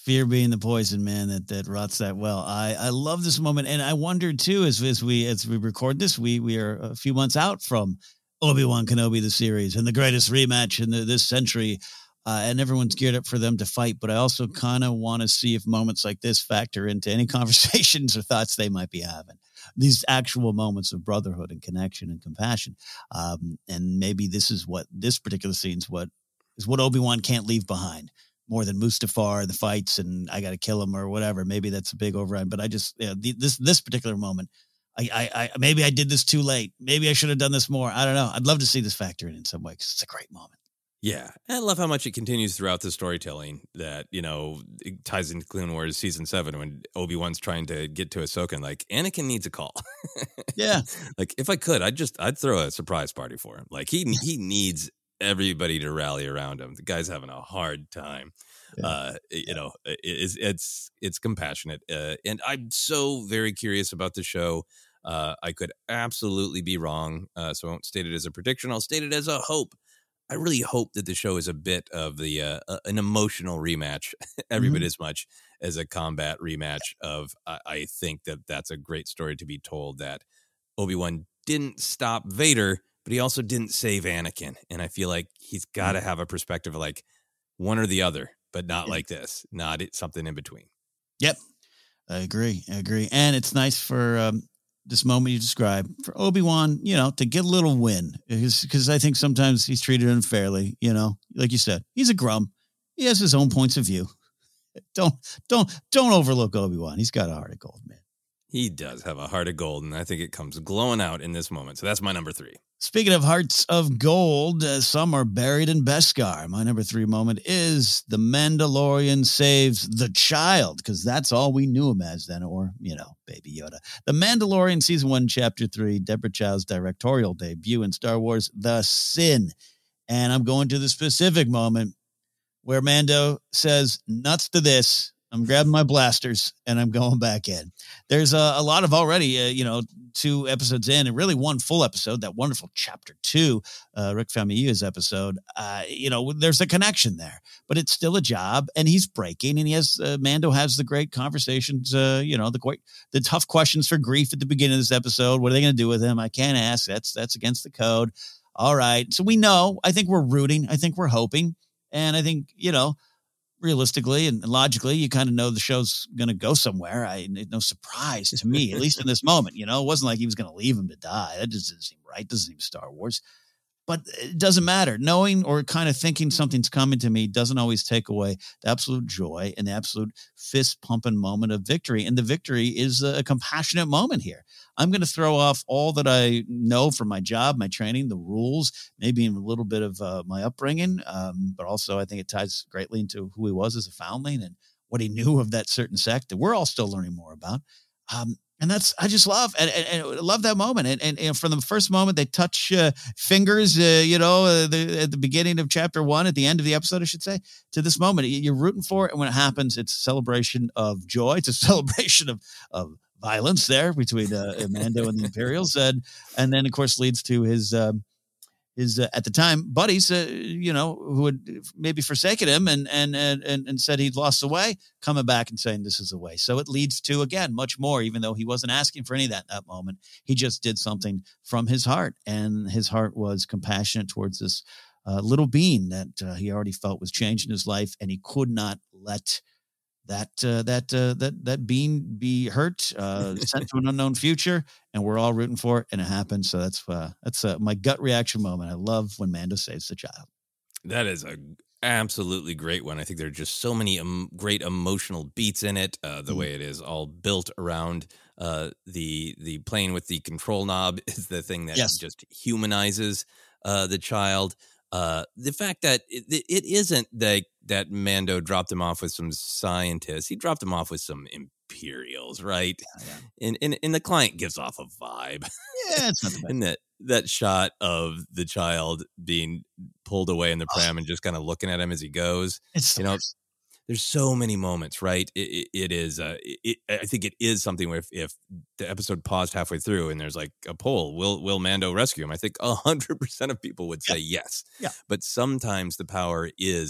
Fear being the poison, man, that, that rots that well. I, I love this moment. And I wondered too, as, as we, as we record this, we, we are a few months out from Obi-Wan Kenobi, the series, and the greatest rematch in the, this century. Uh, and everyone's geared up for them to fight. But I also kind of want to see if moments like this factor into any conversations or thoughts they might be having. These actual moments of brotherhood and connection and compassion. Um, and maybe this is what this particular scene is what is what Obi-Wan can't leave behind. More than Mustafar, the fights, and I got to kill him or whatever. Maybe that's a big override, but I just, you know, the, this, this particular moment, I, I, I, maybe I did this too late. Maybe I should have done this more. I don't know. I'd love to see this factor in in some way because it's a great moment. Yeah. I love how much it continues throughout the storytelling that, you know, it ties into Clone Wars season seven when Obi-Wan's trying to get to Ahsoka and like, Anakin needs a call. Yeah. Like if I could, I'd just, I'd throw a surprise party for him. Like he, he needs everybody to rally around him. The guy's having a hard time. Yeah. Uh, you yeah. know, it, it's, it's, it's compassionate. Uh, and I'm so very curious about the show. Uh, I could absolutely be wrong. Uh, so I won't state it as a prediction. I'll state it as a hope. I really hope that the show is a bit of the, uh, uh, an emotional rematch, every mm-hmm. bit as much as a combat rematch of, uh, I think that that's a great story to be told that Obi-Wan didn't stop Vader, but he also didn't save Anakin. And I feel like he's got to have a perspective of like one or the other, but not like this, not something in between. Yep. I agree. I agree. And it's nice for um, this moment you described for Obi-Wan, you know, to get a little win because I think sometimes he's treated unfairly, you know, like you said, he's a Grum. He has his own points of view. Don't, don't, don't overlook Obi-Wan. He's got a heart of gold, man. He does have a heart of gold, and I think it comes glowing out in this moment. So that's my number three. Speaking of hearts of gold, uh, some are buried in Beskar. My number three moment is the Mandalorian saves the child, because that's all we knew him as then, or, you know, Baby Yoda. The Mandalorian Season one, Chapter three, Deborah Chow's directorial debut in Star Wars, The Sin. And I'm going to the specific moment where Mando says, nuts to this. I'm grabbing my blasters and I'm going back in. There's a, a lot of already, uh, you know, two episodes in and really one full episode, that wonderful chapter two, uh, Rick Famuyiwa's episode. Uh, you know, there's a connection there, but it's still a job and he's breaking and he has, uh, Mando has the great conversations, uh, you know, the quite, the tough questions for grief at the beginning of this episode. What are they going to do with him? I can't ask. That's, that's against the code. All right. So we know, I think we're rooting. I think we're hoping. And I think, you know, realistically and logically, you kind of know the show's going to go somewhere. I no surprise to me, at least in this moment. You know, it wasn't like he was going to leave him to die. That just doesn't seem right. Doesn't seem Star Wars. But it doesn't matter. Knowing or kind of thinking something's coming to me doesn't always take away the absolute joy and the absolute fist-pumping moment of victory. And the victory is a compassionate moment here. I'm going to throw off all that I know from my job, my training, the rules, maybe even a little bit of uh, my upbringing. Um, but also I think it ties greatly into who he was as a foundling and what he knew of that certain sect that we're all still learning more about. Um, And that's, I just love, and, and, and love that moment. And, and, and from the first moment they touch uh, fingers, uh, you know, uh, the, at the beginning of chapter one, at the end of the episode, I should say, to this moment, you're rooting for it. And when it happens, it's a celebration of joy. It's a celebration of, of violence there between uh, Mando and the Imperials. And, and then, of course, leads to his, um, his uh, at the time buddies, uh, you know, who had maybe forsaken him and, and, and, and said he'd lost the way, coming back and saying this is the way. So it leads to, again, much more, even though he wasn't asking for any of that in that moment. He just did something from his heart, and his heart was compassionate towards this uh, little being that uh, he already felt was changing his life. And he could not let that, uh, that, uh, that, that being be hurt, uh, sent to an unknown future, and we're all rooting for it. And it happened. So that's, uh, that's uh, my gut reaction moment. I love when Mando saves the child. That is a absolutely great one. I think there are just so many um, great emotional beats in it. Uh, the mm. way it is all built around uh, the, the playing with the control knob is the thing that yes. just humanizes uh, the child. Uh, the fact that it, it isn't that, that Mando dropped him off with some scientists. He dropped him off with some Imperials, right? Yeah. And, and and the client gives off a vibe. Yeah, it's not the best. And that, that shot of the child being pulled away in the pram oh. and just kind of looking at him as he goes. It's you know, worst. There's so many moments, right? It, it, it is, uh, it, I think it is something where if, if the episode paused halfway through and there's like a poll, will will Mando rescue him? I think one hundred percent of people would say yeah. yes. Yeah. But sometimes the power is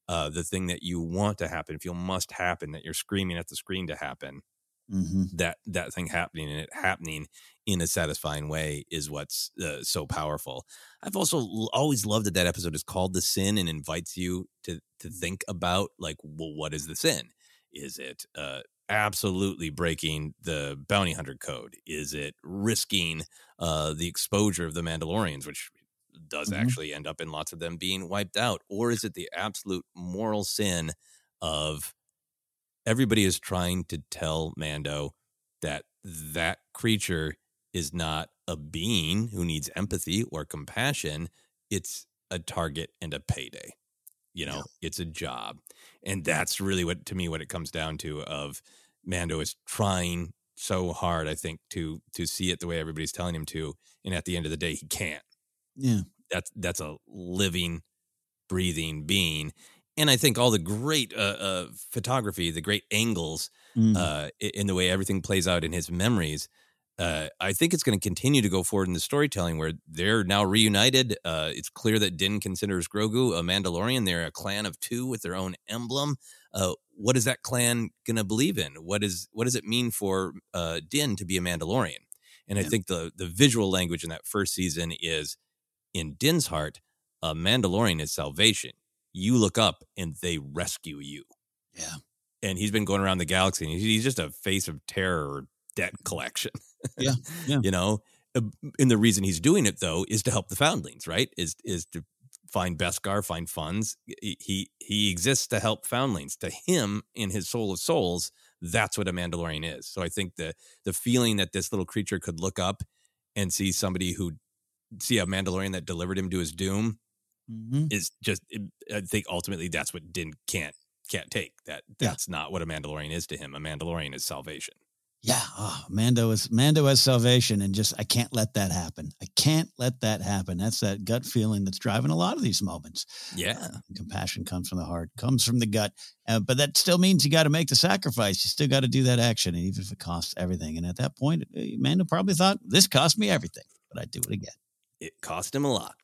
uh, the thing that you want to happen, feel must happen, that you're screaming at the screen to happen. Mm-hmm. That that thing happening and it happening in a satisfying way is what's uh, so powerful. I've also l- always loved that that episode is called The Sin and invites you to to think about, like, well, what is the sin? Is it uh, absolutely breaking the bounty hunter code? Is it risking uh, the exposure of the Mandalorians, which does Mm-hmm. actually end up in lots of them being wiped out? Or is it the absolute moral sin of everybody is trying to tell Mando that that creature is not a being who needs empathy or compassion. It's a target and a payday. You know, yeah. It's a job. And that's really what, to me, what it comes down to, of Mando is trying so hard, I think, to to see it the way everybody's telling him to. And at the end of the day, he can't. Yeah. That's, that's a living, breathing being. And I think all the great uh, uh, photography, the great angles, mm. uh, in the way everything plays out in his memories, uh, I think it's going to continue to go forward in the storytelling where they're now reunited. Uh, it's clear that Din considers Grogu a Mandalorian. They're a clan of two with their own emblem. Uh, what is that clan going to believe in? What is what does it mean for uh, Din to be a Mandalorian? And yeah. I think the the visual language in that first season is, in Din's heart, a Mandalorian is salvation. You look up and they rescue you. Yeah. And he's been going around the galaxy and he's just a face of terror or debt collection. Yeah. Yeah. You know, and the reason he's doing it, though, is to help the foundlings, right? Is is to find Beskar, find funds. He he exists to help foundlings. To him, in his soul of souls, that's what a Mandalorian is. So I think the the feeling that this little creature could look up and see somebody who see a Mandalorian that delivered him to his doom, mm-hmm. is just, I think ultimately that's what Din can't can't take. That that's yeah. not what a Mandalorian is to him. A Mandalorian is salvation. Yeah, oh, Mando is Mando has salvation, and just I can't let that happen. I can't let that happen. That's that gut feeling that's driving a lot of these moments. Yeah, uh, compassion comes from the heart, comes from the gut, uh, but that still means you got to make the sacrifice. You still got to do that action, even if it costs everything. And at that point, Mando probably thought, "This cost me everything, but I'd do it again." It cost him a lot.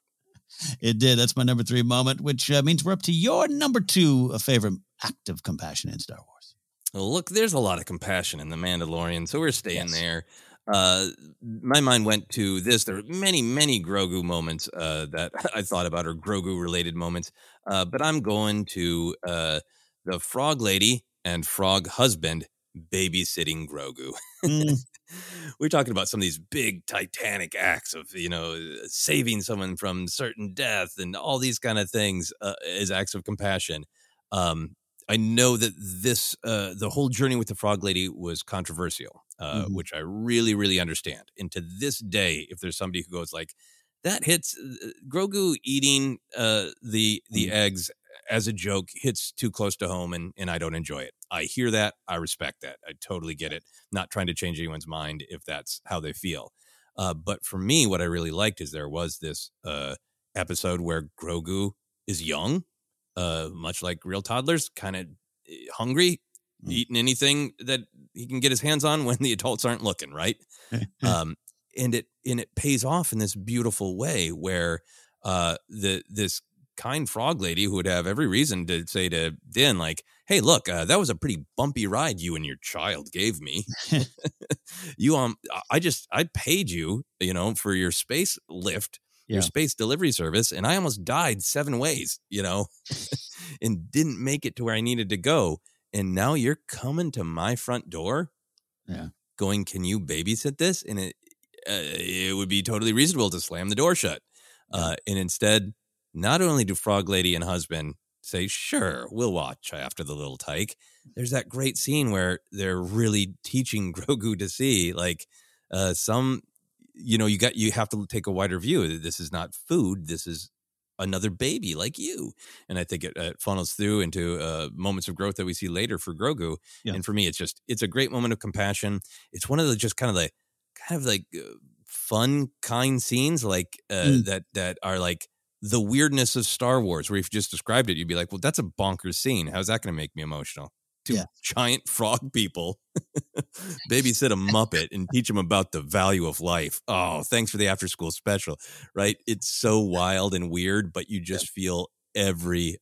It did. That's my number three moment, which uh, means we're up to your number two favorite act of compassion in Star Wars. Well, look, there's a lot of compassion in The Mandalorian, so we're staying yes. there. Uh, my mind went to this. There are many, many Grogu moments uh, that I thought about, or Grogu-related moments, uh, but I'm going to uh, the Frog Lady and Frog Husband babysitting Grogu. Mm. We're talking about some of these big titanic acts of, you know, saving someone from certain death and all these kind of things uh, as acts of compassion. Um, I know that this, uh, the whole journey with the Frog Lady was controversial, uh, mm-hmm. which I really, really understand. And to this day, if there's somebody who goes like, that hits uh, Grogu eating uh, the the mm-hmm. eggs as a joke hits too close to home, and, and I don't enjoy it. I hear that. I respect that. I totally get it. Not trying to change anyone's mind if that's how they feel. Uh, but for me, what I really liked is there was this uh, episode where Grogu is young, uh, much like real toddlers, kind of hungry, mm. eating anything that he can get his hands on when the adults aren't looking, right? um, and it and it pays off in this beautiful way where uh, the this kind frog lady who would have every reason to say to Din, like, hey, look, uh, that was a pretty bumpy ride you and your child gave me. you um, I just I paid you, you know, for your space lift. Yeah. Your space delivery service, and I almost died seven ways, you know, and didn't make it to where I needed to go. And now you're coming to my front door, yeah, going, can you babysit this? And it uh, it would be totally reasonable to slam the door shut. Yeah. Uh, and instead, not only do Frog Lady and husband say, sure, we'll watch after the little tyke, there's that great scene where they're really teaching Grogu to see, like, uh, some... you know, you got, you have to take a wider view. This is not food. This is another baby like you. And I think it, uh, funnels through into uh, moments of growth that we see later for Grogu. Yeah. And for me, it's just, it's a great moment of compassion. It's one of the just kind of like, kind of like uh, fun, kind scenes like uh, mm. that, that are like the weirdness of Star Wars, where if you just described it, you'd be like, well, that's a bonkers scene. How's that going to make me emotional? Two yeah. giant frog people babysit a Muppet and teach them about the value of life. Oh, thanks for the after school special, right? It's so wild and weird, but you just yeah. feel every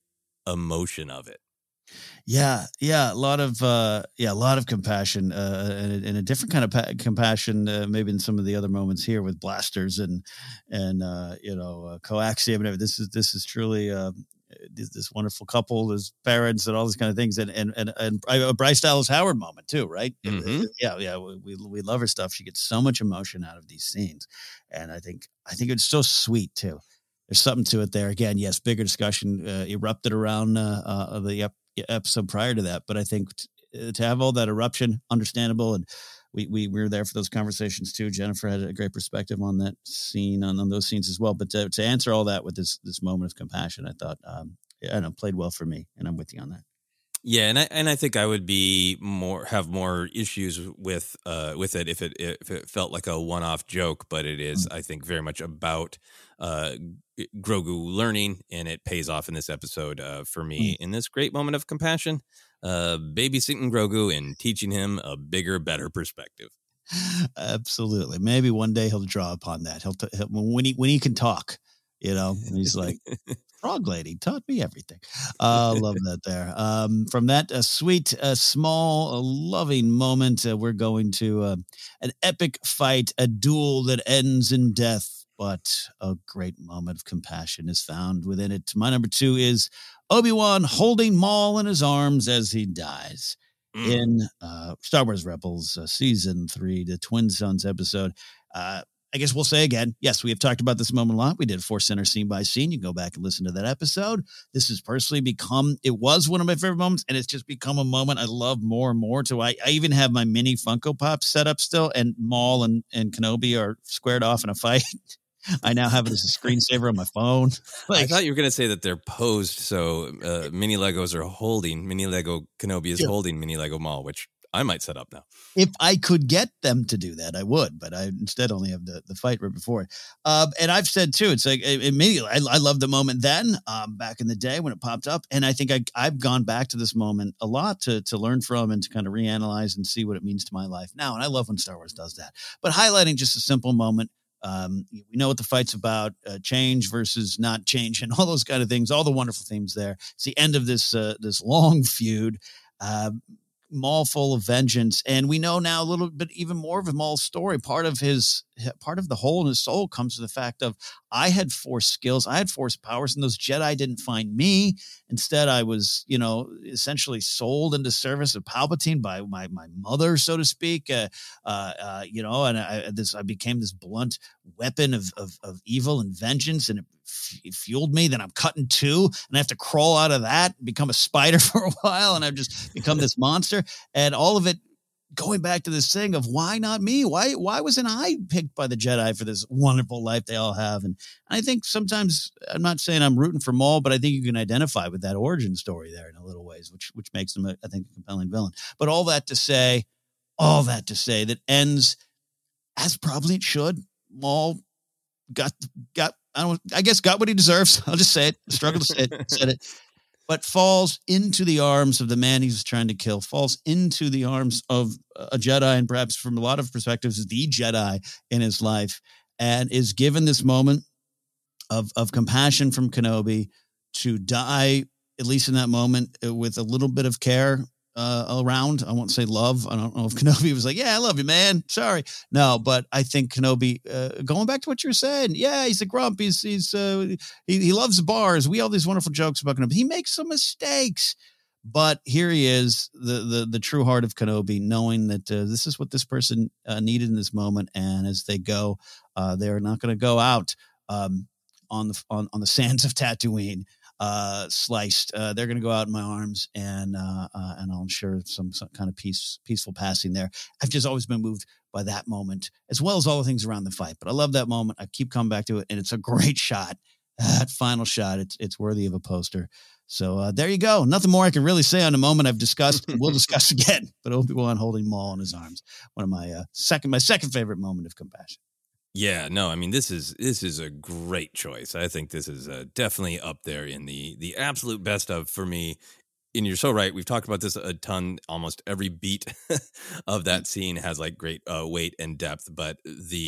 emotion of it. Yeah, yeah, a lot of uh, yeah, a lot of compassion, uh, and, and a different kind of pa- compassion, uh, maybe in some of the other moments here with blasters and and uh, you know uh, coaxium and everything. This is this is truly uh, this, this wonderful couple, his parents, and all these kind of things, and and and, and a Bryce Dallas Howard moment too, right? Mm-hmm. Yeah, yeah, we we love her stuff. She gets so much emotion out of these scenes, and I think I think it's so sweet too. There's something to it there. Again, yes, bigger discussion uh, erupted around uh, uh, the ep- episode prior to that, but I think t- to have all that eruption, understandable, and we, we we were there for those conversations too. Jennifer had a great perspective on that scene, on, on those scenes as well. But to, to answer all that with this this moment of compassion, I thought, um, I don't know, played well for me, and I'm with you on that. Yeah, and I and I think I would be more have more issues with uh with it if it if it felt like a one off joke, but it is mm-hmm. I think very much about uh Grogu learning, and it pays off in this episode uh, for me mm-hmm. in this great moment of compassion, uh babysitting Grogu and teaching him a bigger, better perspective. Absolutely, maybe one day he'll draw upon that. He'll, t- he'll when he when he can talk, you know, and he's like. Frog lady taught me everything. I uh, love that there. Um, from that uh, sweet, uh, small, uh, loving moment, uh, we're going to uh, an epic fight, a duel that ends in death, but a great moment of compassion is found within it. My number two is Obi-Wan holding Maul in his arms as he dies. Mm. In uh, Star Wars Rebels uh, Season three, the Twin Sons episode. Uh, I guess we'll say again, yes, we have talked about this moment a lot. We did Force Center scene by scene. You can go back and listen to that episode. This has personally become, it was one of my favorite moments, and it's just become a moment I love more and more. So I, I even have my mini Funko Pop set up still, and Maul and, and Kenobi are squared off in a fight. I now have it as a screensaver on my phone. Like, I thought you were going to say that they're posed, so uh, mini Legos are holding, mini Lego Kenobi is yeah. holding mini Lego Maul, which I might set up now. If I could get them to do that, I would, but I instead only have the, the fight right before it. Um, and I've said too, it's like immediately, I, I love the moment then, um, back in the day when it popped up. And I think I, I've gone back to this moment a lot to, to learn from and to kind of reanalyze and see what it means to my life now. And I love when Star Wars does that, but highlighting just a simple moment. Um, we know what the fight's about, uh, change versus not change and all those kind of things, all the wonderful themes there. It's the end of this, uh, this long feud. Um, Maul full of vengeance, and we know now a little bit even more of Maul's story. Part of his, part of the hole in his soul comes to the fact of I had Force skills, I had Force powers, and those Jedi didn't find me. Instead, I was, you know, essentially sold into service of Palpatine by my my mother, so to speak. Uh, uh, uh, you know, and I this I became this blunt weapon of of, of evil and vengeance, and it, f- it fueled me. Then I'm cut in two, and I have to crawl out of that, become a spider for a while, and I've just become this monster. And all of it going back to this thing of why not me? Why why wasn't I picked by the Jedi for this wonderful life they all have? And I think sometimes, I'm not saying I'm rooting for Maul, but I think you can identify with that origin story there in a little ways, which which makes him, a, I think, a compelling villain. But all that to say, all that to say that ends as probably it should. Maul got, got I don't, I guess got what he deserves. I'll just say it. I struggle to say it. Said it. But falls into the arms of the man he's trying to kill, falls into the arms of a Jedi, and perhaps from a lot of perspectives, the Jedi in his life, and is given this moment of, of compassion from Kenobi to die, at least in that moment, with a little bit of care uh, around. I won't say love. I don't know if Kenobi was like, yeah, I love you, man. Sorry. No, but I think Kenobi, uh, going back to what you were saying, yeah, he's a grump. He's, he's, uh, he, he loves bars. We all these wonderful jokes about Kenobi. He makes some mistakes, but here he is, the, the, the true heart of Kenobi, knowing that uh, this is what this person uh, needed in this moment. And as they go, uh, they're not going to go out um, on the, on, on the sands of Tatooine. Uh, sliced. Uh, they're going to go out in my arms, and uh, uh, and I'll ensure some, some kind of peace, peaceful passing there. I've just always been moved by that moment, as well as all the things around the fight. But I love that moment. I keep coming back to it, and it's a great shot. That final shot, it's it's worthy of a poster. So uh, there you go. Nothing more I can really say on the moment I've discussed. We'll discuss again. But Obi-Wan holding Maul in his arms, one of my uh, second, my second favorite moment of compassion. Yeah, no, I mean, this is this is a great choice. I think this is uh, definitely up there in the the absolute best of for me. And you're so right. We've talked about this a ton. Almost every beat of that scene has like great uh, weight and depth. But the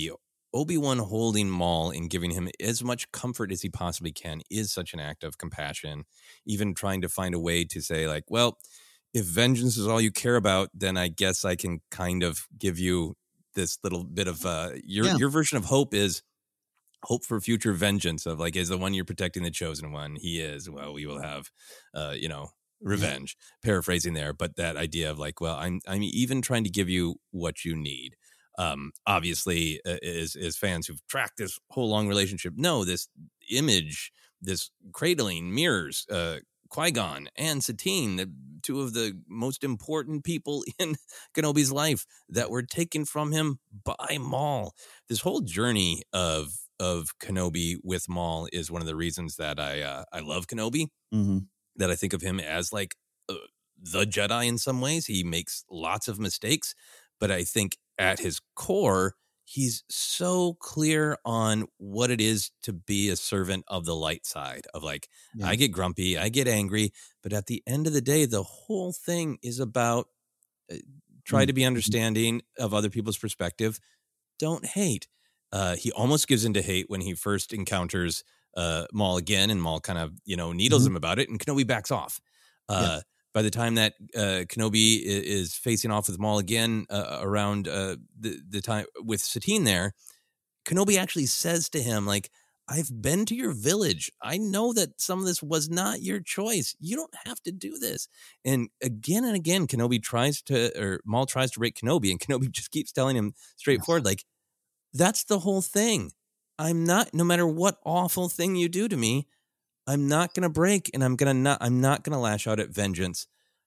Obi-Wan holding Maul and giving him as much comfort as he possibly can is such an act of compassion. Even trying to find a way to say, like, well, if vengeance is all you care about, then I guess I can kind of give you this little bit of uh, your yeah. your version of hope is hope for future vengeance of like, is the one you're protecting the chosen one? He is. Well, we will have, uh, you know, revenge. Yeah. Paraphrasing there, but that idea of like, well, I'm I'm even trying to give you what you need. Um, obviously, uh, as as fans who've tracked this whole long relationship know, this image, this cradling mirrors uh, Qui-Gon and Satine, the two of the most important people in Kenobi's life that were taken from him by Maul. This whole journey of of Kenobi with Maul is one of the reasons that I uh, I love Kenobi. Mm-hmm. That I think of him as like uh, the Jedi in some ways. He makes lots of mistakes, but I think at his core, he's so clear on what it is to be a servant of the light side of like, yeah. I get grumpy, I get angry, but at the end of the day, the whole thing is about uh, try mm-hmm. to be understanding of other people's perspective. Don't hate. Uh, he almost gives into hate when he first encounters uh, Maul again, and Maul kind of, you know, needles mm-hmm. him about it, and Kenobi backs off. Uh, yeah. By the time that uh, Kenobi is facing off with Maul again uh, around uh, the, the time with Satine there, Kenobi actually says to him, like, I've been to your village. I know that some of this was not your choice. You don't have to do this. And again and again, Kenobi tries to, or Maul tries to break Kenobi, and Kenobi just keeps telling him straightforward, like, that's the whole thing. I'm not, no matter what awful thing you do to me, I'm not going to break, and I'm going to not, I'm not going to lash out at vengeance.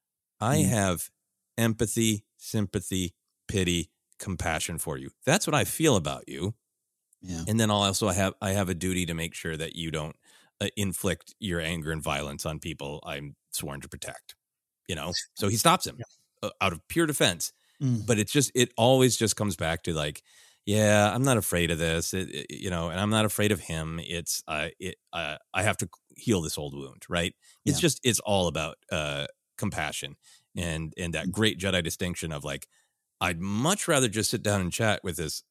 I mm. have empathy, sympathy, pity, compassion for you. That's what I feel about you. Yeah. And then I'll also have, I have a duty to make sure that you don't uh, inflict your anger and violence on people I'm sworn to protect, you know? So he stops him yeah. uh, out of pure defense. Mm. But it's just, it always just comes back to like, yeah, I'm not afraid of this, it, it, you know, and I'm not afraid of him. It's, uh, it, uh, I have to heal this old wound, right? It's yeah. just, it's all about uh, compassion and and that great Jedi distinction of like, I'd much rather just sit down and chat with this,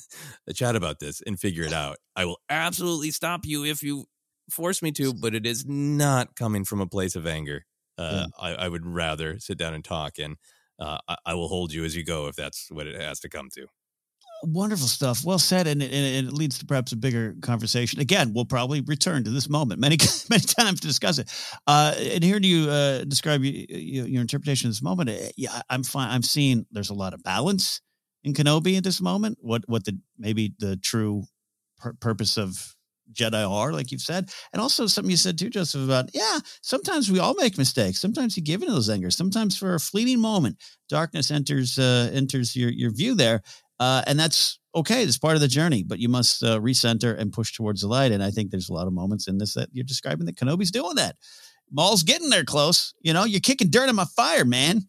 chat about this and figure it out. I will absolutely stop you if you force me to, but it is not coming from a place of anger. Uh, yeah. I, I would rather sit down and talk, and uh, I, I will hold you as you go if that's what it has to come to. Wonderful stuff. Well said. And it, and it leads to perhaps a bigger conversation. Again, we'll probably return to this moment many, many times to discuss it. Uh, and hearing you uh, describe you, you, your interpretation of this moment, yeah, I'm fine. I'm seeing there's a lot of balance in Kenobi at this moment. What, what the, maybe the true pur- purpose of Jedi are, like you've said. And also something you said too, Joseph, about, yeah, sometimes we all make mistakes. Sometimes you give into those angers. Sometimes for a fleeting moment, darkness enters, uh, enters your, your view there. Uh, and that's okay. It's part of the journey, but you must uh, recenter and push towards the light. And I think there's a lot of moments in this that you're describing that Kenobi's doing that. Maul's getting there close. You know, you're kicking dirt on my fire, man.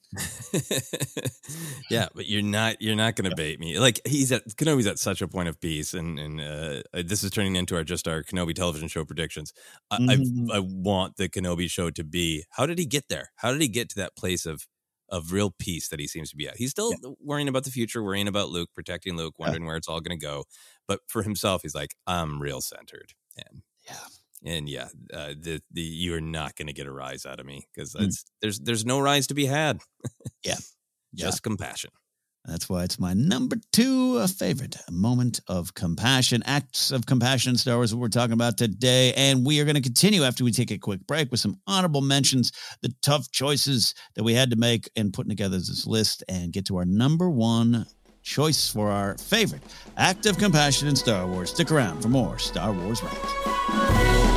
Yeah, but you're not, you're not going to bait me. Like he's at, Kenobi's at such a point of peace. And, and uh, this is turning into our, just our Kenobi television show predictions. I, mm-hmm. I, I want the Kenobi show to be, how did he get there? How did he get to that place of, of real peace that he seems to be at? He's still yeah. worrying about the future, worrying about Luke, protecting Luke, wondering yeah. where it's all going to go. But for himself, he's like, I'm real centered. And yeah. And yeah, uh, the, the, you're not going to get a rise out of me because mm. there's, there's no rise to be had. yeah. Just yeah. compassion. That's why it's my number two favorite moment of compassion, acts of compassion in Star Wars, what we're talking about today. And we are going to continue after we take a quick break with some honorable mentions, the tough choices that we had to make in putting together this list, and get to our number one choice for our favorite act of compassion in Star Wars. Stick around for more Star Wars Ranked.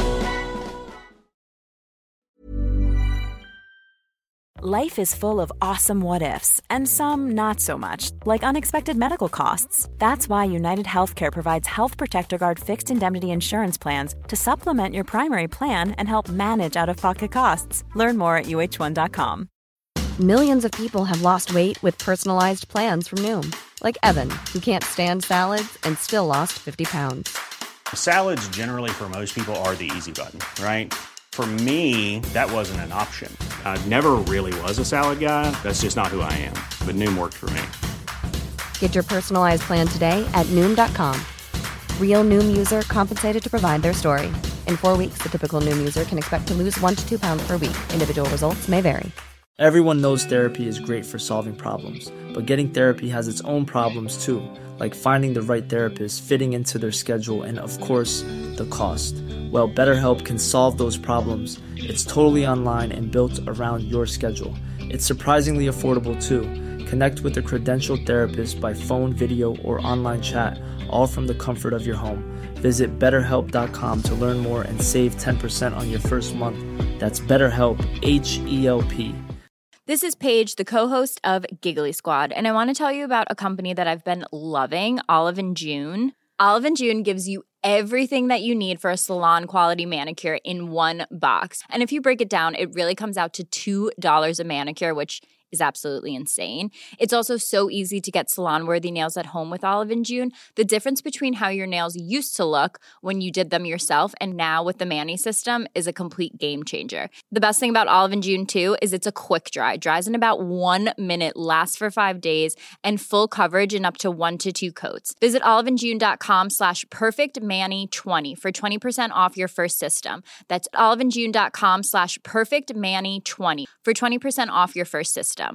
Life is full of awesome what-ifs, and some not so much, like unexpected medical costs. That's why United Healthcare provides Health Protector Guard fixed indemnity insurance plans to supplement your primary plan and help manage out-of-pocket costs. Learn more at U H one dot com. Millions of people have lost weight with personalized plans from Noom, like Evan, who can't stand salads and still lost fifty pounds. Salads generally for most people are the easy button, right? For me, that wasn't an option. I never really was a salad guy. That's just not who I am. But Noom worked for me. Get your personalized plan today at Noom dot com. Real Noom user compensated to provide their story. In four weeks, the typical Noom user can expect to lose one to two pounds per week. Individual results may vary. Everyone knows therapy is great for solving problems, but getting therapy has its own problems too, like finding the right therapist, fitting into their schedule, and of course, the cost. Well, BetterHelp can solve those problems. It's totally online and built around your schedule. It's surprisingly affordable too. Connect with a credentialed therapist by phone, video, or online chat, all from the comfort of your home. Visit better help dot com to learn more and save ten percent on your first month. That's BetterHelp, H E L P. This is Paige, the co-host of Giggly Squad, and I want to tell you about a company that I've been loving, Olive and June. Olive and June gives you everything that you need for a salon-quality manicure in one box. And if you break it down, it really comes out to two dollars a manicure, which is absolutely insane. It's also so easy to get salon-worthy nails at home with Olive and June. The difference between how your nails used to look when you did them yourself and now with the Mani system is a complete game changer. The best thing about Olive and June, too, is it's a quick dry. Dries in about one minute, lasts for five days, and full coverage in up to one to two coats. Visit oliveandjune.com slash perfectmani20 for twenty percent off your first system. That's oliveandjune.com slash perfectmani20 for twenty percent off your first system.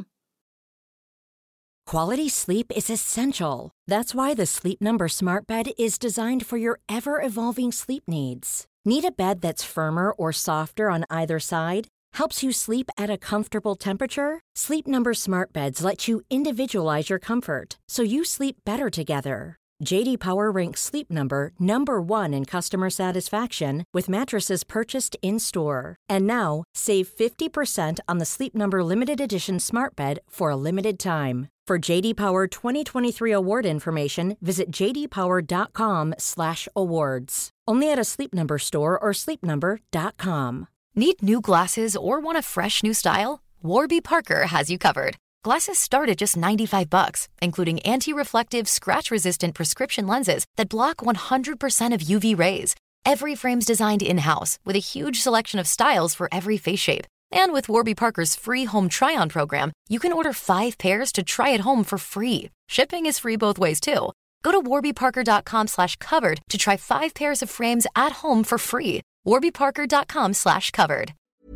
Quality sleep is essential. That's why the Sleep Number Smart Bed is designed for your ever-evolving sleep needs. Need a bed that's firmer or softer on either side? Helps you sleep at a comfortable temperature? Sleep Number Smart Beds let you individualize your comfort, so you sleep better together. J D Power ranks Sleep Number number one in customer satisfaction with mattresses purchased in-store. And now, save fifty percent on the Sleep Number Limited Edition Smart Bed for a limited time. For J D Power twenty twenty-three award information, visit j d power dot com slash awards. Only at a Sleep Number store or sleep number dot com. Need new glasses or want a fresh new style? Warby Parker has you covered. Glasses start at just ninety-five bucks, including anti-reflective, scratch-resistant prescription lenses that block one hundred percent of U V rays. Every frame's designed in-house with a huge selection of styles for every face shape. And with Warby Parker's free home try-on program, you can order five pairs to try at home for free. Shipping is free both ways, too. Go to warbyparker.com slash covered to try five pairs of frames at home for free. warbyparker.com slash covered.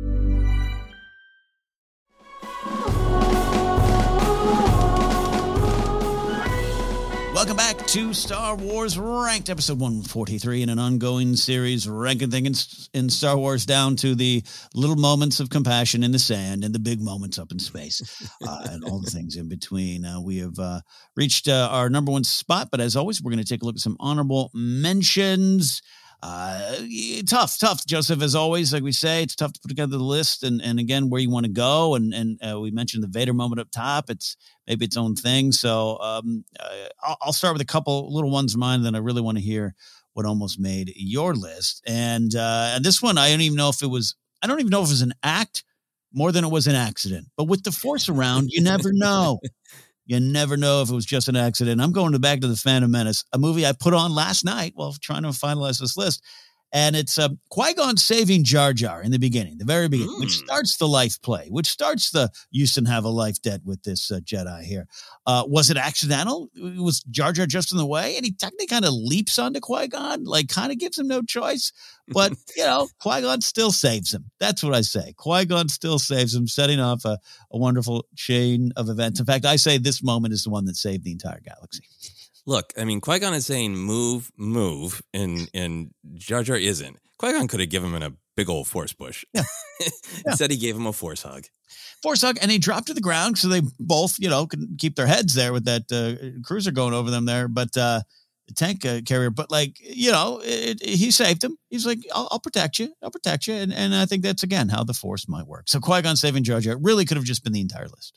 Welcome back to Star Wars Ranked, episode one forty-three, in an ongoing series, ranking things in Star Wars down to the little moments of compassion in the sand and the big moments up in space, uh, and all the things in between. Uh, we have uh, reached uh, our number one spot, but as always, we're going to take a look at some honorable mentions. Uh, tough, tough, Joseph, as always, like we say, it's tough to put together the list and, and again, where you want to go. And, and uh, we mentioned the Vader moment up top. It's maybe its own thing. So um, uh, I'll, I'll start with a couple little ones of mine. Then I really want to hear what almost made your list. And, uh, and this one, I don't even know if it was, I don't even know if it was an act more than it was an accident, but with the Force around, you never know. You never know if it was just an accident. I'm going to back to the Phantom Menace, a movie I put on last night while trying to finalize this list. And it's uh, Qui-Gon saving Jar Jar in the beginning, the very beginning, mm. which starts the life play, which starts the Houston have a life debt with this uh, Jedi here. Uh, was it accidental? Was Jar Jar just in the way? And he technically kind of leaps onto Qui-Gon, like kind of gives him no choice. But, you know, Qui-Gon still saves him. That's what I say. Qui-Gon still saves him, setting off a, a wonderful chain of events. In fact, I say this moment is the one that saved the entire galaxy. Look, I mean, Qui-Gon is saying move, move, and and Jar Jar isn't. Qui-Gon could have given him a big old force push. Yeah. Instead, yeah. he gave him a force hug. Force hug, and he dropped to the ground so they both, you know, could keep their heads there with that uh, cruiser going over them there. But uh, the tank uh, carrier, but like, you know, it, it, he saved him. He's like, I'll, I'll protect you. I'll protect you. And, and I think that's, again, how the Force might work. So Qui-Gon saving Jar Jar really could have just been the entire list.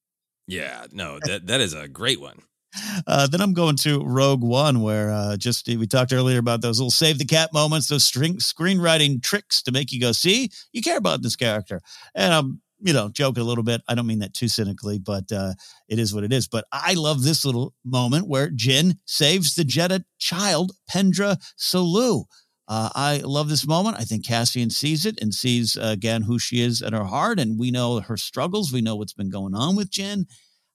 Yeah, no, that that is a great one. Uh, then I'm going to Rogue One, where uh, just we talked earlier about those little save the cat moments, those string, screenwriting tricks to make you go, see, you care about this character. And I'm, you know, joking a little bit. I don't mean that too cynically, but uh, it is what it is. But I love this little moment where Jyn saves the Jedha child, Pendra Sulu. Uh, I love this moment. I think Cassian sees it and sees, uh, again, who she is at her heart. And we know her struggles. We know what's been going on with Jyn.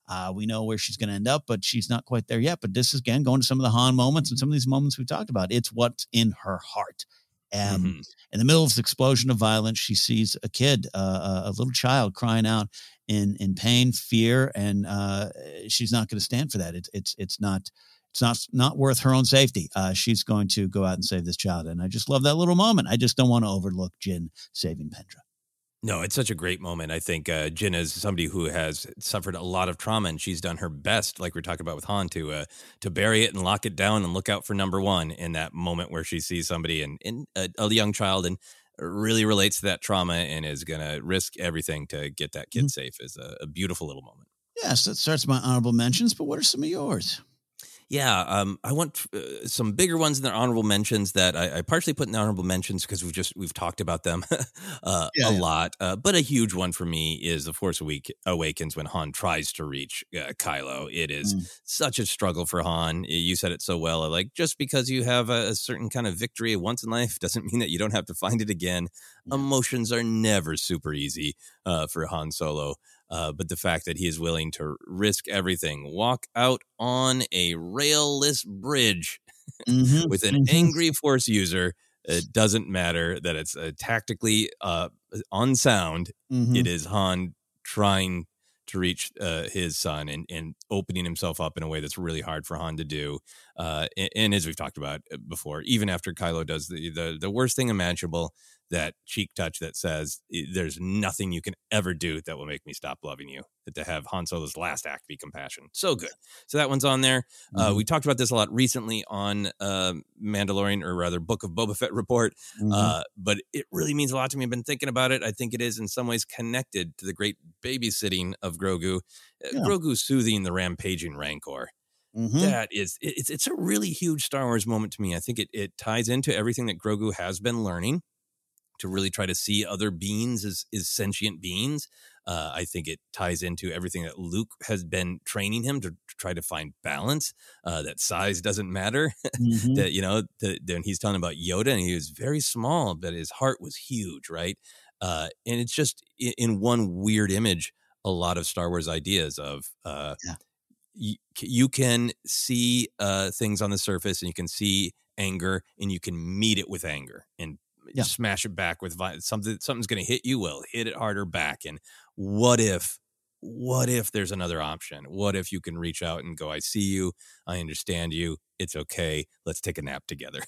Uh, we know where she's going to end up, but she's not quite there yet. But this is, again, going to some of the Han moments and some of these moments we talked about. It's what's in her heart. And mm-hmm. in the middle of this explosion of violence, she sees a kid, uh, a little child crying out in, in pain, fear, and uh, she's not going to stand for that. It's it's it's not it's not not worth her own safety. Uh, she's going to go out and save this child. And I just love that little moment. I just don't want to overlook Jyn saving Pendra. No, it's such a great moment. I think uh, Jyn is somebody who has suffered a lot of trauma, and she's done her best, like we're talking about with Han, to uh, to bury it and lock it down and look out for number one in that moment where she sees somebody and, and a, a young child and really relates to that trauma and is going to risk everything to get that kid mm-hmm. safe. Is a, a beautiful little moment. Yes, that starts my honorable mentions, but what are some of yours? Yeah, um, I want uh, some bigger ones in the honorable mentions that I, I partially put in the honorable mentions because we've just we've talked about them uh, yeah, a yeah. lot. Uh, but a huge one for me is The Force Awakens when Han tries to reach uh, Kylo. It is mm. such a struggle for Han. You said it so well. Like, just because you have a, a certain kind of victory once in life doesn't mean that you don't have to find it again. Yeah. Emotions are never super easy uh, for Han Solo. Uh, but the fact that he is willing to risk everything, walk out on a railless bridge mm-hmm, with an mm-hmm. angry Force user, it doesn't matter that it's uh, tactically uh, unsound. Mm-hmm. It is Han trying to reach uh, his son and, and opening himself up in a way that's really hard for Han to do. Uh, and, and as we've talked about before, even after Kylo does the, the, the worst thing imaginable, that cheek touch that says there's nothing you can ever do that will make me stop loving you. That to have Han Solo's last act be compassion. So good. So that one's on there. Mm-hmm. Uh, we talked about this a lot recently on uh, Mandalorian, or rather Book of Boba Fett report. Mm-hmm. Uh, but it really means a lot to me. I've been thinking about it. I think it is in some ways connected to the great babysitting of Grogu. Yeah. Uh, Grogu soothing the rampaging Rancor. Mm-hmm. That is, it's it's a really huge Star Wars moment to me. I think it it ties into everything that Grogu has been learning, to really try to see other beings as, as sentient beings. Uh, I think it ties into everything that Luke has been training him to, to try to find balance, uh, that size doesn't matter. Mm-hmm. That, you know, then he's telling about Yoda, and he was very small, but his heart was huge, right? Uh, and it's just in, in one weird image, a lot of Star Wars ideas of uh, yeah. y- you can see uh, things on the surface, and you can see anger, and you can meet it with anger and yeah. smash it back with violence. Something, something's going to hit you. Well, hit it harder back. And what if, what if there's another option? What if you can reach out and go, I see you. I understand you. It's okay. Let's take a nap together.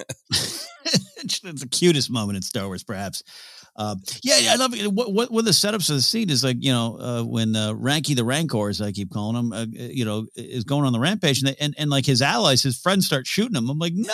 It's the cutest moment in Star Wars, perhaps. Uh, yeah, yeah, I love it. What, what, what the setups of the scene is like, you know, uh, when uh, Ranky the Rancor, as I keep calling him, uh, you know, is going on the rampage, and, they, and and like his allies, his friends start shooting him. I'm like, no,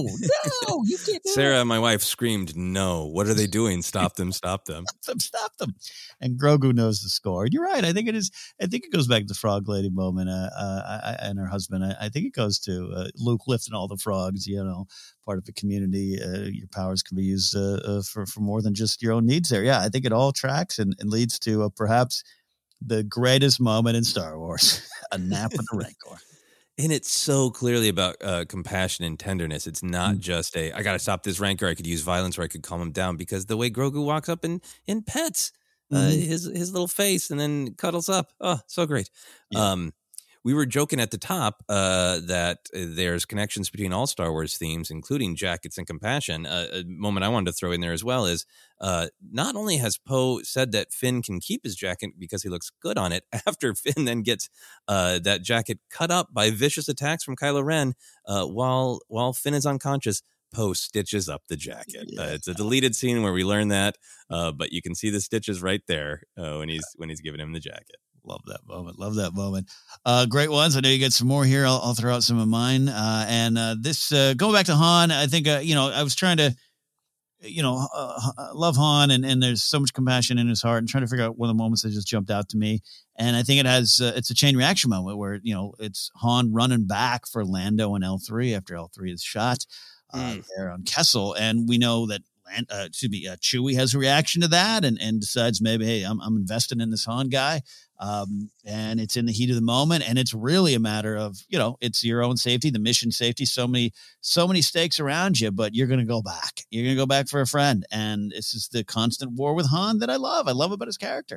no, you can't do Sarah, it. My wife, screamed, no. What are they doing? Stop them, stop them. Stop them, stop them. And Grogu knows the score. And you're right. I think it is, I think it goes back to the Frog Lady moment uh, uh, I, and her husband. I, I think it goes to uh, Luke lifting all the frogs, you know, part of the community. Uh, your powers can be used uh, uh, for, for more than just your own needs there. Yeah, I think it all tracks and, and leads to uh, perhaps the greatest moment in Star Wars, a nap with the Rancor. And it's so clearly about uh, compassion and tenderness. It's not mm. just a, I got to stop this Rancor. I could use violence or I could calm him down, because the way Grogu walks up and, and pets uh, mm-hmm. his his little face and then cuddles up. Oh, so great. Yeah. Um, We were joking at the top uh, that there's connections between all Star Wars themes, including jackets and compassion. Uh, a moment I wanted to throw in there as well is uh, not only has Poe said that Finn can keep his jacket because he looks good on it, after Finn then gets uh, that jacket cut up by vicious attacks from Kylo Ren uh, while while Finn is unconscious, Poe stitches up the jacket. Yeah. Uh, it's a deleted scene where we learn that, uh, but you can see the stitches right there uh, when he's when he's giving him the jacket. Love that moment. Love that moment. Uh, great ones. I know you get some more here. I'll, I'll throw out some of mine. Uh, and uh, this, uh, going back to Han, I think, uh, you know, I was trying to, you know, uh, love Han, and, and there's so much compassion in his heart, and trying to figure out one of the moments that just jumped out to me. And I think it has, uh, it's a chain reaction moment where, you know, it's Han running back for Lando and L three after L three is shot uh, mm. there on Kessel. And we know that, uh, excuse me, uh, Chewie has a reaction to that and, and decides maybe, hey, I'm, I'm invested in this Han guy. Um, and it's in the heat of the moment, and it's really a matter of, you know, it's your own safety, the mission safety, so many, so many stakes around you, but you're going to go back. You're going to go back for a friend. And this is the constant war with Han that I love. I love about his character.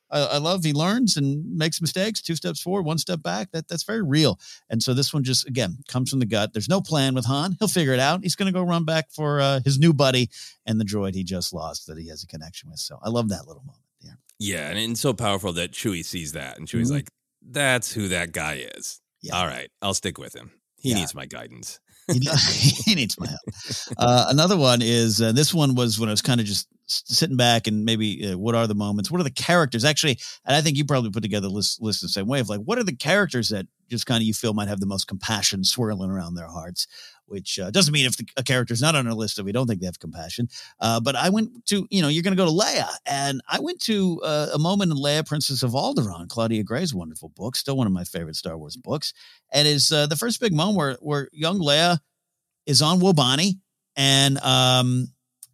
I, I love he learns and makes mistakes, two steps forward, one step back. That That's very real. And so this one just, again, comes from the gut. There's no plan with Han. He'll figure it out. He's going to go run back for uh, his new buddy and the droid he just lost that he has a connection with. So I love that little moment. Yeah, yeah, and it's so powerful that Chewie sees that. And Chewie's mm-hmm. like, that's who that guy is. Yeah. All right, I'll stick with him. He yeah. needs my guidance. he, he needs my help. Uh, another one is, uh, this one was when I was kind of just sitting back and maybe uh, what are the moments? What are the characters? Actually, and I think you probably put together a list, list the same way of like, what are the characters that just kind of you feel might have the most compassion swirling around their hearts? Which uh, doesn't mean if the, a character's not on our list that we don't think they have compassion. Uh, but I went to, you know, you're going to go to Leia. And I went to uh, a moment in Leia, Princess of Alderaan, Claudia Gray's wonderful book, still one of my favorite Star Wars books. And is uh, the first big moment where, where young Leia is on Wobani and um,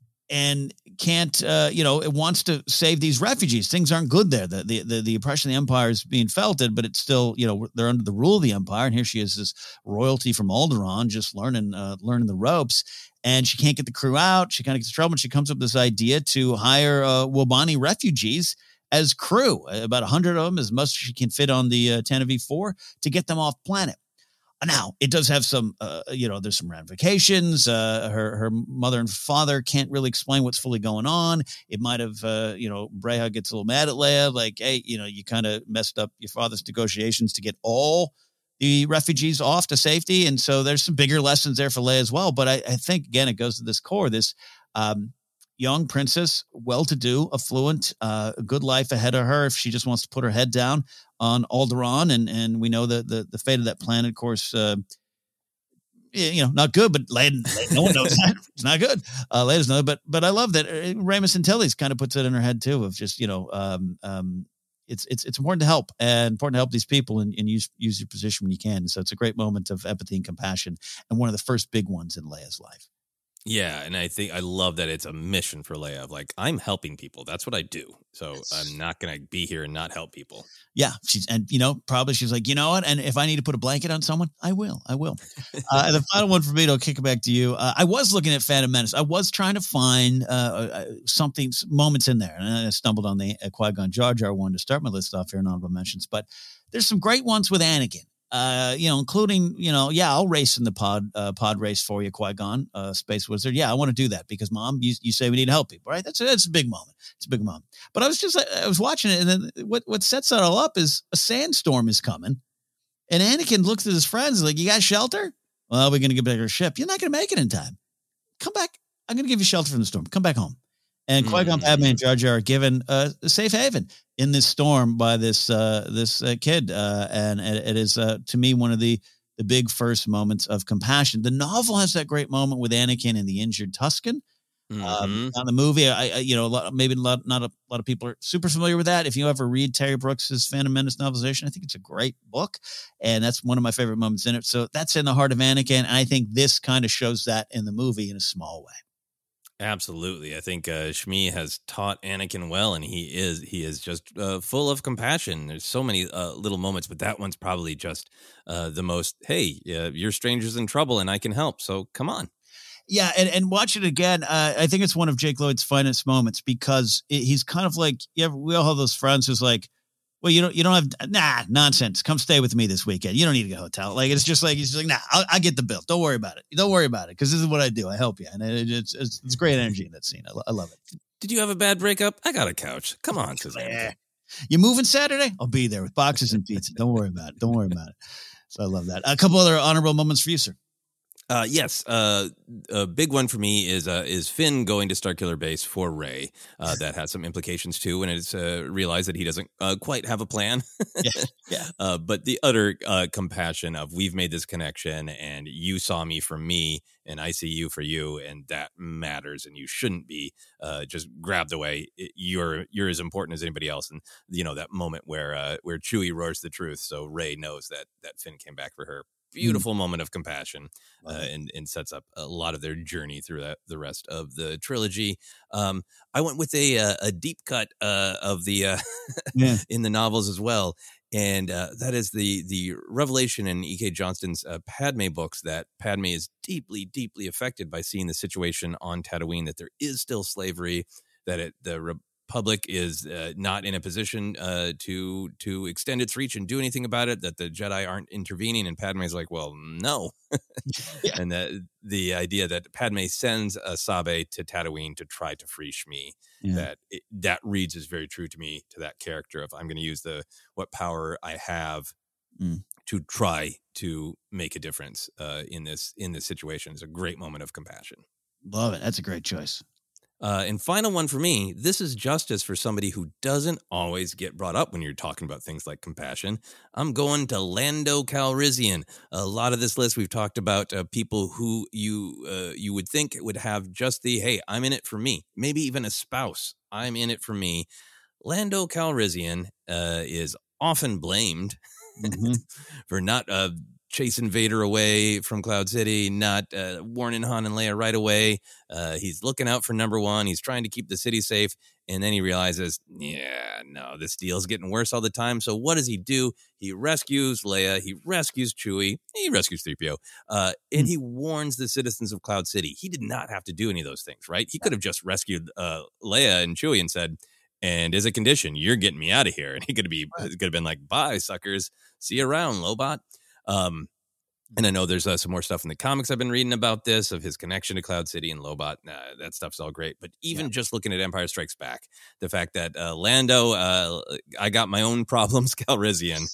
and can't, uh, you know, it wants to save these refugees. Things aren't good there. The, the, the, the oppression of the Empire is being felt, but it's still, you know, they're under the rule of the Empire. And here she is, this royalty from Alderaan, just learning, uh, learning the ropes. And she can't get the crew out. She kind of gets in trouble. And she comes up with this idea to hire uh, Wobani refugees as crew, about a hundred of them, as much as she can fit on the uh, Tantive V four, to get them off planet. Now, it does have some, uh, you know, there's some ramifications. Uh, her her mother and father can't really explain what's fully going on. It might have, uh, you know, Breha gets a little mad at Leia, like, hey, you know, you kind of messed up your father's negotiations to get all the refugees off to safety. And so there's some bigger lessons there for Leia as well. But I, I think, again, it goes to this core, this um, young princess, well-to-do, affluent, uh, a good life ahead of her if she just wants to put her head down on Alderaan, and and we know that the, the fate of that planet, of course, uh, you know, not good, but Leia, no one knows that. It's not good. Uh, Leia doesn't know, but but I love that Ramus Antilles kind of puts it in her head too, of just, you know, um, um, it's it's it's important to help and important to help these people and, and use use your position when you can. So it's a great moment of empathy and compassion, and one of the first big ones in Leia's life. Yeah, and I think I love that it's a mission for Leia of like, I'm helping people. That's what I do. So I'm not going to be here and not help people. Yeah. She's, and you know, probably she's like, you know what? And if I need to put a blanket on someone, I will, I will. uh, the final one for me, to kick it back to you. Uh, I was looking at Phantom Menace. I was trying to find uh, something, moments in there. And I stumbled on the uh, Qui-Gon Jar Jar one to start my list off here in honorable mentions, but there's some great ones with Anakin. Uh, you know, including, you know, yeah, I'll race in the pod, uh, pod race for you, Qui-Gon, uh, Space Wizard. Yeah, I want to do that because, Mom, you, you say we need to help people, right? That's a, that's a big moment. It's a big moment. But I was just, I was watching it, and then what, what sets that all up is a sandstorm is coming, and Anakin looks at his friends like, you got shelter? Well, we're going to get back to our ship. You're not going to make it in time. Come back. I'm going to give you shelter from the storm. Come back home. And mm-hmm. Qui-Gon, Padme, and Jar Jar are given uh, a safe haven in this storm by this uh, this uh, kid, uh, and it, it is uh, to me one of the the big first moments of compassion. The novel has that great moment with Anakin and the injured Tusken. Mm-hmm. Um, on the movie, I, I you know a lot, maybe a lot, not a lot of people are super familiar with that. If you ever read Terry Brooks's Phantom Menace novelization, I think it's a great book, and that's one of my favorite moments in it. So that's in the heart of Anakin, and I think this kind of shows that in the movie in a small way. Absolutely. I think uh, Shmi has taught Anakin well, and he is he is just uh, full of compassion. There's so many uh, little moments, but that one's probably just uh, the most, hey, uh, your stranger's in trouble and I can help, so come on. Yeah, and, and watch it again. Uh, I think it's one of Jake Lloyd's finest moments because it, he's kind of like, yeah, we all have those friends who's like, well, you don't, you don't have, nah, nonsense. Come stay with me this weekend. You don't need to go to a hotel. Like, it's just like, he's just like, nah, I'll, I'll get the bill. Don't worry about it. Don't worry about it. Cause this is what I do. I help you. And it, it's, it's, it's great energy in that scene. I, I love it. Did you have a bad breakup? I got a couch. Come on, Suzanne. Yeah. You moving Saturday? I'll be there with boxes and pizza. Don't worry about it. Don't worry about it. So I love that. A couple other honorable moments for you, sir. Uh, yes, uh, a big one for me is uh, is Finn going to Starkiller Base for Rey. Uh, that has some implications too, and it's uh, realized that he doesn't uh, quite have a plan. yeah, yeah. Uh, but the utter uh, compassion of we've made this connection, and you saw me for me, and I see you for you, and that matters, and you shouldn't be uh, just grabbed away. You're you're as important as anybody else, and you know that moment where uh, where Chewie roars the truth, so Rey knows that that Finn came back for her. Beautiful mm. moment of compassion, uh, and, and sets up a lot of their journey through that, the rest of the trilogy. Um, I went with a a, a deep cut uh, of the uh, yeah. in the novels as well, and uh, that is the the revelation in E K. Johnston's uh, Padme books that Padme is deeply, deeply affected by seeing the situation on Tatooine, that there is still slavery, that it, the Republic is uh, not in a position uh, to to extend its reach and do anything about it, that the Jedi aren't intervening, and Padme's like, well, no. yeah. And the, the idea that Padme sends uh, Sabe to Tatooine to try to free Shmi, yeah. that it, that reads as very true to me, to that character of I'm going to use the what power I have mm. to try to make a difference uh, in this in this situation. It's a great moment of compassion. Love it. That's a great choice. Uh, and final one for me, this is justice for somebody who doesn't always get brought up when you're talking about things like compassion. I'm going to Lando Calrissian. A lot of this list we've talked about uh, people who you uh, you would think would have just the, hey, I'm in it for me. Maybe even a spouse. I'm in it for me. Lando Calrissian uh, is often blamed mm-hmm. for not uh, chasing Vader away from Cloud City, not uh, warning Han and Leia right away. Uh, he's looking out for number one. He's trying to keep the city safe. And then he realizes, yeah, no, this deal's getting worse all the time. So what does he do? He rescues Leia. He rescues Chewie. He rescues three P O. Uh, and he warns the citizens of Cloud City. He did not have to do any of those things, right? He could have just rescued uh, Leia and Chewie and said, and as a condition, you're getting me out of here. And he could be could have been like, bye, suckers. See you around, Lobot. Um, and I know there's uh, some more stuff in the comics I've been reading about this, of his connection to Cloud City and Lobot. Nah, that stuff's all great. But even yeah. just looking at Empire Strikes Back, the fact that uh, Lando, uh, I got my own problems, Calrissian,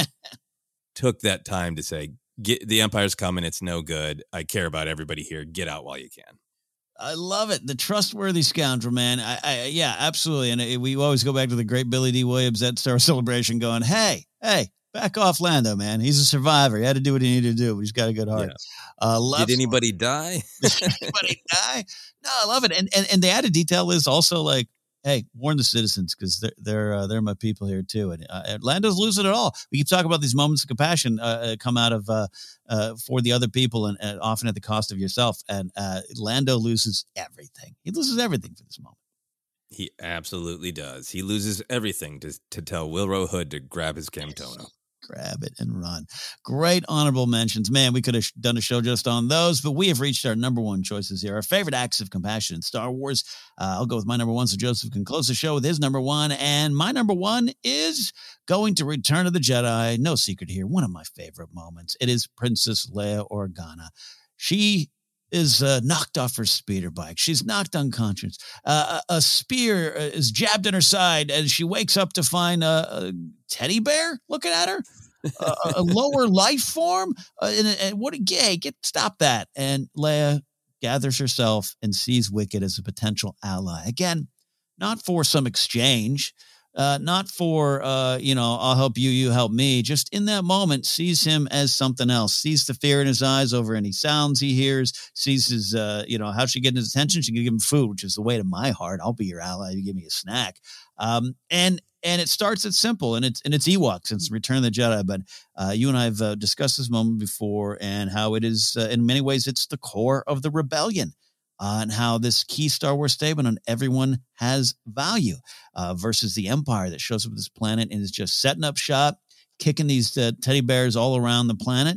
took that time to say, Get, the Empire's coming. It's no good. I care about everybody here. Get out while you can. I love it. The trustworthy scoundrel, man. I, I yeah, absolutely. And it, we always go back to the great Billy D. Williams at Star Celebration going, hey, hey, back off Lando, man. He's a survivor. He had to do what he needed to do, but he's got a good heart. Yeah. Uh, Did anybody die? Did anybody die? No, I love it. And, and and the added detail is also like, hey, warn the citizens because they're they're uh, they're my people here too. And uh, Lando's losing it all. We keep talking about these moments of compassion uh, come out of uh, uh, for the other people and, and often at the cost of yourself. And uh, Lando loses everything. He loses everything for this moment. He absolutely does. He loses everything to to tell Wilro Hood to grab his Camtono. Grab it and run. Great honorable mentions. Man, we could have done a show just on those, but we have reached our number one choices here. Our favorite acts of compassion in Star Wars. Uh, I'll go with my number one, so Joseph can close the show with his number one. And my number one is going to Return of the Jedi. No secret here. One of my favorite moments. It is Princess Leia Organa. She is uh, knocked off her speeder bike. She's knocked unconscious. Uh, a, a spear is jabbed in her side, and she wakes up to find a, a teddy bear looking at her, a, a lower life form. Uh, and, and what? Hey, get stop that! And Leia gathers herself and sees Wicket as a potential ally. Again, not for some exchange. Uh, not for, uh, you know, I'll help you, you help me. Just in that moment, sees him as something else, sees the fear in his eyes over any sounds he hears, sees his, uh, you know, how she get his attention? She can give him food, which is the way to my heart. I'll be your ally. You give me a snack. Um, and and it starts at simple, and it's and it's Ewoks, it's Return of the Jedi. But uh, you and I have uh, discussed this moment before, and how it is, uh, in many ways, it's the core of the rebellion. Uh, and how this key Star Wars statement on everyone has value uh, versus the Empire that shows up at this planet and is just setting up shop, kicking these uh, teddy bears all around the planet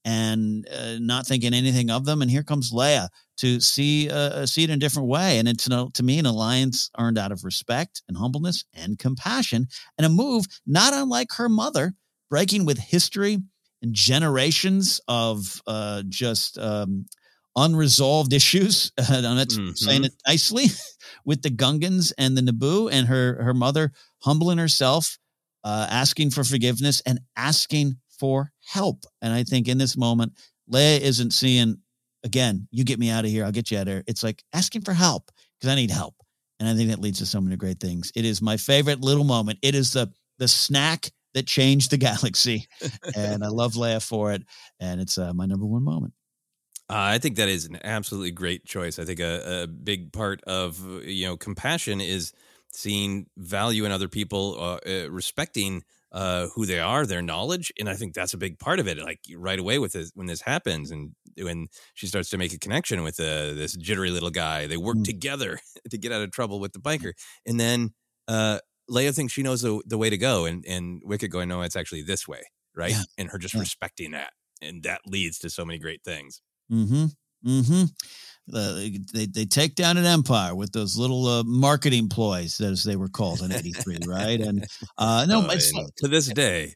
and uh, not thinking anything of them. And here comes Leia to see, uh, see it in a different way. And it's, to me, an alliance earned out of respect and humbleness and compassion, and a move not unlike her mother, breaking with history and generations of uh, just um, – unresolved issues. Uh, I'm not mm-hmm. saying it nicely with the Gungans and the Naboo, and her, her mother humbling herself, uh, asking for forgiveness and asking for help. And I think in this moment, Leia isn't seeing, again, you get me out of here, I'll get you out of here. It's like asking for help because I need help. And I think that leads to so many great things. It is my favorite little moment. It is the, the snack that changed the galaxy. And I love Leia for it. And it's uh, my number one moment. Uh, I think that is an absolutely great choice. I think a, a big part of, you know, compassion is seeing value in other people, uh, uh, respecting uh, who they are, their knowledge. And I think that's a big part of it. Like right away with this, when this happens and when she starts to make a connection with uh, this jittery little guy, they work mm. together to get out of trouble with the biker. And then uh, Leia thinks she knows the, the way to go, and, and Wicket going, no, it's actually this way. Right. Yeah. And her just yeah. respecting that. And that leads to so many great things. Mm-hmm. Mm-hmm. Uh, they they take down an empire with those little uh, marketing ploys, as they were called in eighty-three, right? And uh, no, oh, it's, and to this day.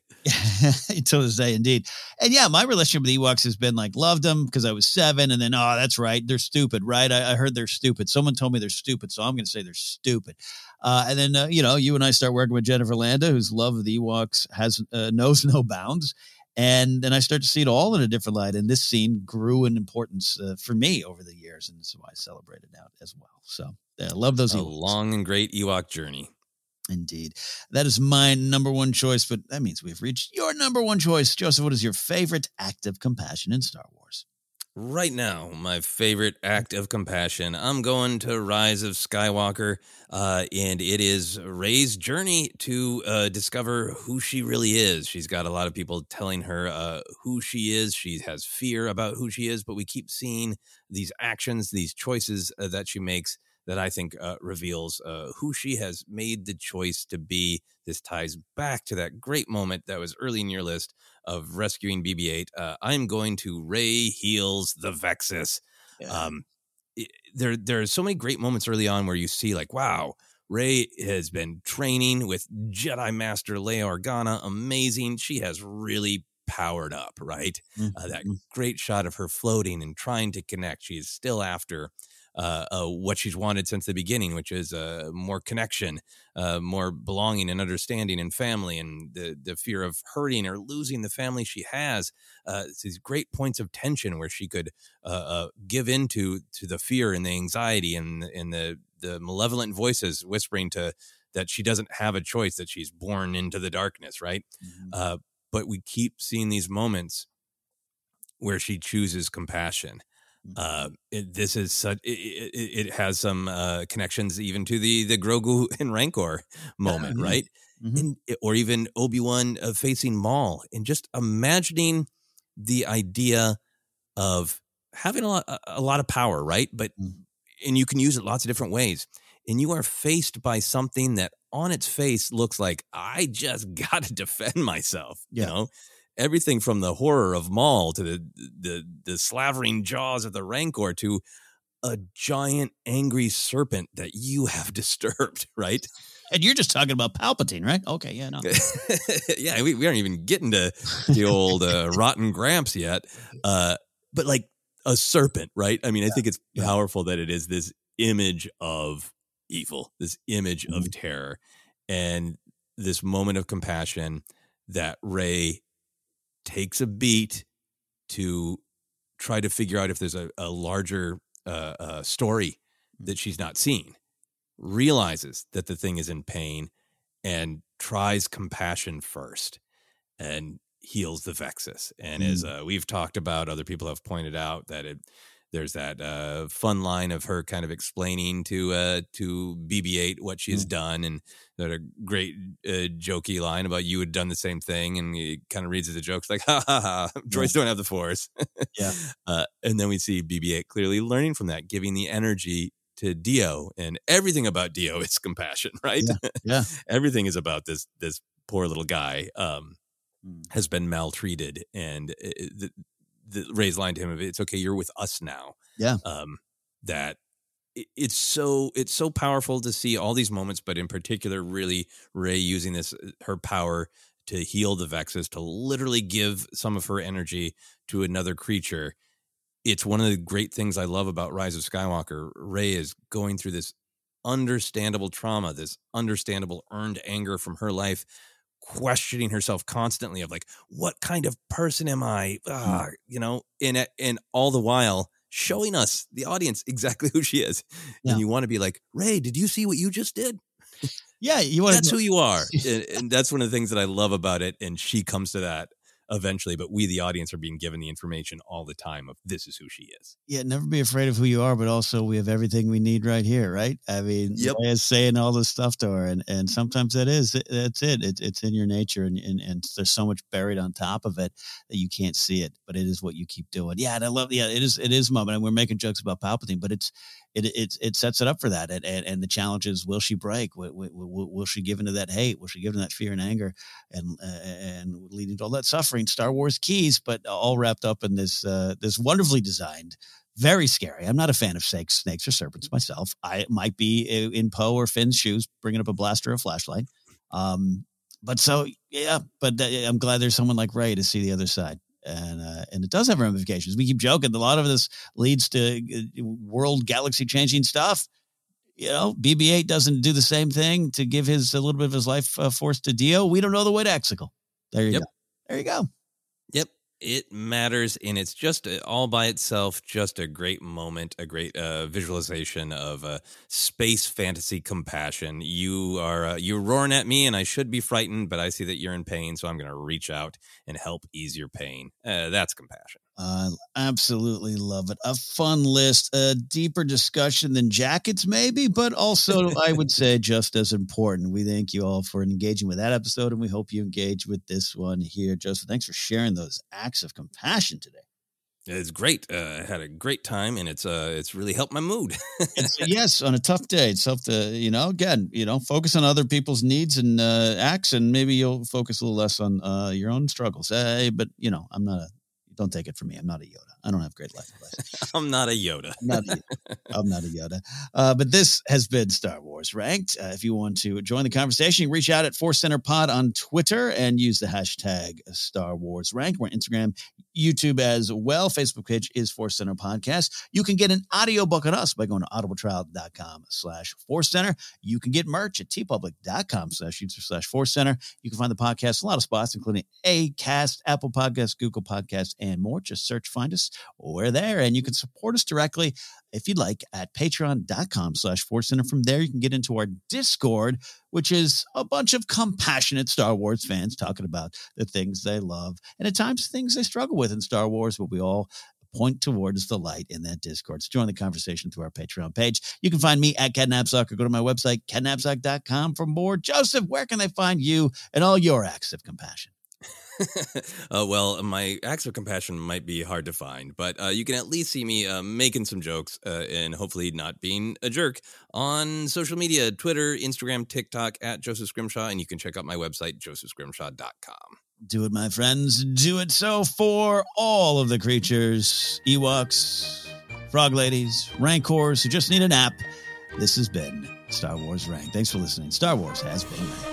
to this day, indeed. And yeah, my relationship with Ewoks has been like, loved them because I was seven, and then, oh, that's right, they're stupid, right? I, I heard they're stupid. Someone told me they're stupid, so I'm going to say they're stupid. Uh, and then, uh, you know, you and I start working with Jennifer Landa, whose love of the Ewoks has uh, knows no bounds. And then I start to see it all in a different light. And this scene grew in importance uh, for me over the years. And this is why I celebrate it now as well. So I uh, love those a Ewoks. long and great Ewok journey. Indeed. That is my number one choice, but that means we've reached your number one choice. Joseph, what is your favorite act of compassion in Star Wars? Right now, my favorite act of compassion, I'm going to Rise of Skywalker, uh, and it is Rey's journey to uh, discover who she really is. She's got a lot of people telling her uh, who she is. She has fear about who she is, but we keep seeing these actions, these choices uh, that she makes that I think uh, reveals uh, who she has made the choice to be. This ties back to that great moment that was early in your list of rescuing B B eight. Uh, I'm going to Rey heals the Vexus. Yeah. Um, it, there, there are so many great moments early on where you see like, wow, Rey has been training with Jedi Master Leia Organa. Amazing. She has really powered up, right? Mm-hmm. Uh, that great shot of her floating and trying to connect. She is still after Uh, uh, what she's wanted since the beginning, which is uh, more connection, uh, more belonging and understanding and family, and the the fear of hurting or losing the family she has. Uh, it's these great points of tension where she could uh, uh, give into to the fear and the anxiety and and the the malevolent voices whispering to that she doesn't have a choice, that she's born into the darkness, right? Mm-hmm. Uh, but we keep seeing these moments where she chooses compassion. Uh, it, this is such, it, it, it has some uh, connections even to the, the Grogu and Rancor moment, uh, right? Mm-hmm. And, or even Obi-Wan uh, facing Maul, and just imagining the idea of having a lot, a lot of power, right? But, mm-hmm. and you can use it lots of different ways. And you are faced by something that on its face looks like, I just got to defend myself, yeah. you know? Everything from the horror of Maul to the, the the slavering jaws of the Rancor to a giant angry serpent that you have disturbed, right? And you're just talking about Palpatine, right? Okay, yeah, no. yeah, we, we aren't even getting to the old uh, rotten Gramps yet. Uh, but like a serpent, right? I mean, I yeah. think it's powerful that it is this image of evil, this image mm-hmm. of terror, and this moment of compassion that Rey takes a beat to try to figure out if there's a, a larger uh, uh, story that she's not seeing, realizes that the thing is in pain, and tries compassion first and heals the Vexus. And mm. as uh, we've talked about, other people have pointed out that it, there's that uh, fun line of her kind of explaining to uh, to B B eight what she has mm. done, and that a great uh, jokey line about you had done the same thing, and he kind of reads as a joke, like, ha ha ha, droids yeah. don't have the Force. yeah. Uh, and then we see B B eight clearly learning from that, giving the energy to Dio, and everything about Dio is compassion, right? Yeah. yeah. Everything is about this this poor little guy um, mm. has been maltreated, and it, the, the Rey's line to him of, it's okay, you're with us now. Yeah. Um, that it, it's so it's so powerful to see all these moments, but in particular, really Rey using this her power to heal the Vexus, to literally give some of her energy to another creature. It's one of the great things I love about Rise of Skywalker. Rey is going through this understandable trauma, this understandable earned anger from her life, questioning herself constantly of like, what kind of person am I? Ah, you know, and, and all the while showing us, the audience, exactly who she is. Yeah. And you want to be like, Rey, did you see what you just did? Yeah. you want That's who you are. and, and that's one of the things that I love about it. And she comes to that eventually, but we, the audience, are being given the information all the time of this is who she is. Yeah, never be afraid of who you are, but also we have everything we need right here, right? I mean, yep. Leia's saying all this stuff to her, and, and sometimes that is, that's it. it. It's in your nature, and, and, and there's so much buried on top of it that you can't see it, but it is what you keep doing. Yeah, and I love, yeah, it is, it is moment, and we're making jokes about Palpatine, but it's, it, it, it sets it up for that, and, and, and the challenge is, will she break? Will, will, will she give into that hate? Will she give into that fear and anger, and, uh, and leading to all that suffering? Star Wars keys, but all wrapped up in this uh, this wonderfully designed Very scary. I'm not a fan of snakes, snakes or serpents myself. I might be in Poe or Finn's shoes, bringing up a blaster or a flashlight. Um, but so, yeah, but uh, I'm glad there's someone like Ray to see the other side. And uh, and it does have ramifications. We keep joking. A lot of this leads to uh, world galaxy changing stuff. You know, B B eight doesn't do the same thing to give his a little bit of his life uh, force to Dio. We don't know the way to Exegol. There you yep. go. There you go. Yep. It matters, and it's just a, all by itself, just a great moment, a great uh, visualization of uh, space fantasy compassion. You are uh, you're roaring at me, and I should be frightened, but I see that you're in pain, so I'm going to reach out and help ease your pain. Uh, that's compassion. I uh, absolutely love it. A fun list, a deeper discussion than jackets, maybe, but also I would say just as important. We thank you all for engaging with that episode, and we hope you engage with this one here. Joseph, thanks for sharing those acts of compassion today. It's great. Uh, I had a great time, and it's uh, it's really helped my mood. it's, yes, on a tough day, it's tough to, you know, again, you know, focus on other people's needs and uh, acts, and maybe you'll focus a little less on uh, your own struggles. Hey, but, you know, I'm not a Don't take it from me. I'm not a Yoda. I don't have great life advice. I'm not a Yoda. I'm not a Yoda. I'm not a Yoda. Uh, but this has been Star Wars Ranked. Uh, if you want to join the conversation, you can reach out at Force Center Pod on Twitter and use the hashtag Star Wars Ranked. We're on Instagram, YouTube as well. Facebook page is Force Center Podcast. You can get an audiobook on us by going to audibletrial.com slash Force Center. You can get merch at tpublic.com slash user slash Force Center. You can find the podcast in a lot of spots, including Acast, Apple Podcasts, Google Podcasts, and more. Just search, find us. We're there. And you can support us directly if you'd like at patreon.com slash Force Center. From there, you can get into our Discord, which is a bunch of compassionate Star Wars fans talking about the things they love and at times things they struggle with in Star Wars, but we all point towards the light in that Discord. So join the conversation through our Patreon page. You can find me at Cat Knapsack or go to my website, cat knapsack dot com for more. Joseph, where can they find you and all your acts of compassion? uh, well, my acts of compassion might be hard to find, but uh, you can at least see me uh, making some jokes uh, and hopefully not being a jerk on social media, Twitter, Instagram, TikTok, at Joseph Scrimshaw, and you can check out my website, joseph scrimshaw dot com. Do it, my friends. Do it. So for all of the creatures, Ewoks, frog ladies, rancors who just need a nap, this has been Star Wars Ranked. Thanks for listening. Star Wars has been ranked.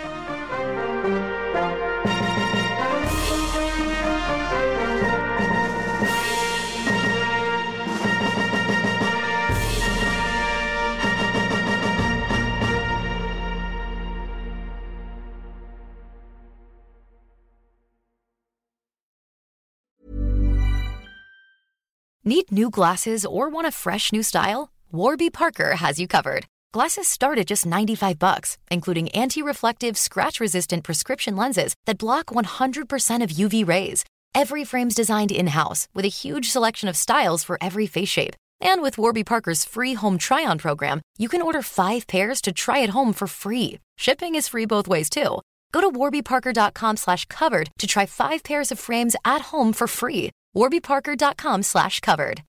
Need new glasses or want a fresh new style? Warby Parker has you covered. Glasses start at just ninety-five bucks, including anti-reflective, scratch-resistant prescription lenses that block one hundred percent of U V rays. Every frame's designed in-house with a huge selection of styles for every face shape. And with Warby Parker's free home try-on program, you can order five pairs to try at home for free. Shipping is free both ways, too. Go to warbyparker.com slash covered to try five pairs of frames at home for free. warbyparker.com slash covered.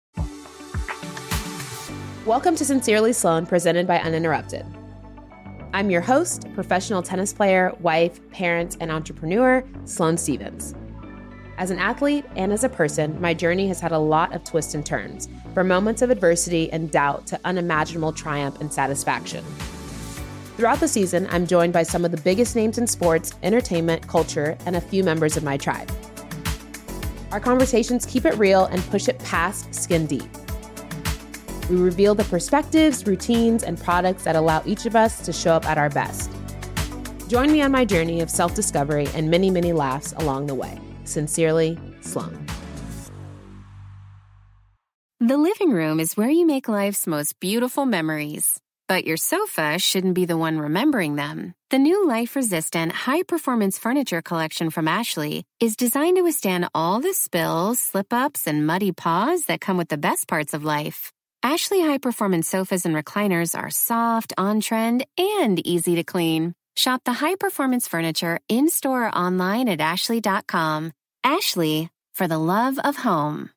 Welcome to Sincerely Sloan, presented by Uninterrupted. I'm your host, professional tennis player, wife, parent, and entrepreneur, Sloane Stevens. As an athlete and as a person, my journey has had a lot of twists and turns, from moments of adversity and doubt to unimaginable triumph and satisfaction. Throughout the season, I'm joined by some of the biggest names in sports, entertainment, culture, and a few members of my tribe. Our conversations keep it real and push it past skin deep. We reveal the perspectives, routines, and products that allow each of us to show up at our best. Join me on my journey of self-discovery and many, many laughs along the way. Sincerely, Sloane. The living room is where you make life's most beautiful memories. But your sofa shouldn't be the one remembering them. The new life-resistant, high-performance furniture collection from Ashley is designed to withstand all the spills, slip-ups, and muddy paws that come with the best parts of life. Ashley high-performance sofas and recliners are soft, on-trend, and easy to clean. Shop the high-performance furniture in-store or online at ashley dot com. Ashley, for the love of home.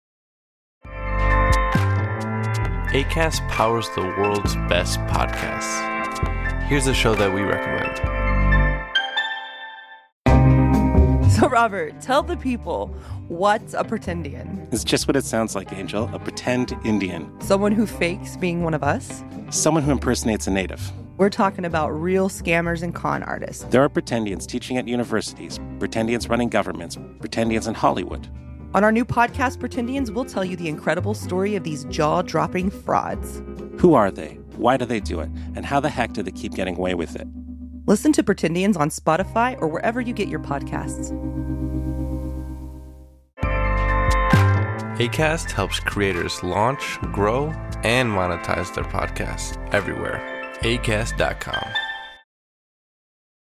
Acast powers the world's best podcasts. Here's a show that we recommend. So, Robert, tell the people, what's a pretendian? It's just what it sounds like, Angel. A pretend Indian. Someone who fakes being one of us? Someone who impersonates a native. We're talking about real scammers and con artists. There are pretendians teaching at universities, pretendians running governments, pretendians in Hollywood. On our new podcast, Pretendians, we'll tell you the incredible story of these jaw-dropping frauds. Who are they? Why do they do it? And how the heck do they keep getting away with it? Listen to Pretendians on Spotify or wherever you get your podcasts. Acast helps creators launch, grow, and monetize their podcasts everywhere. Acast dot com.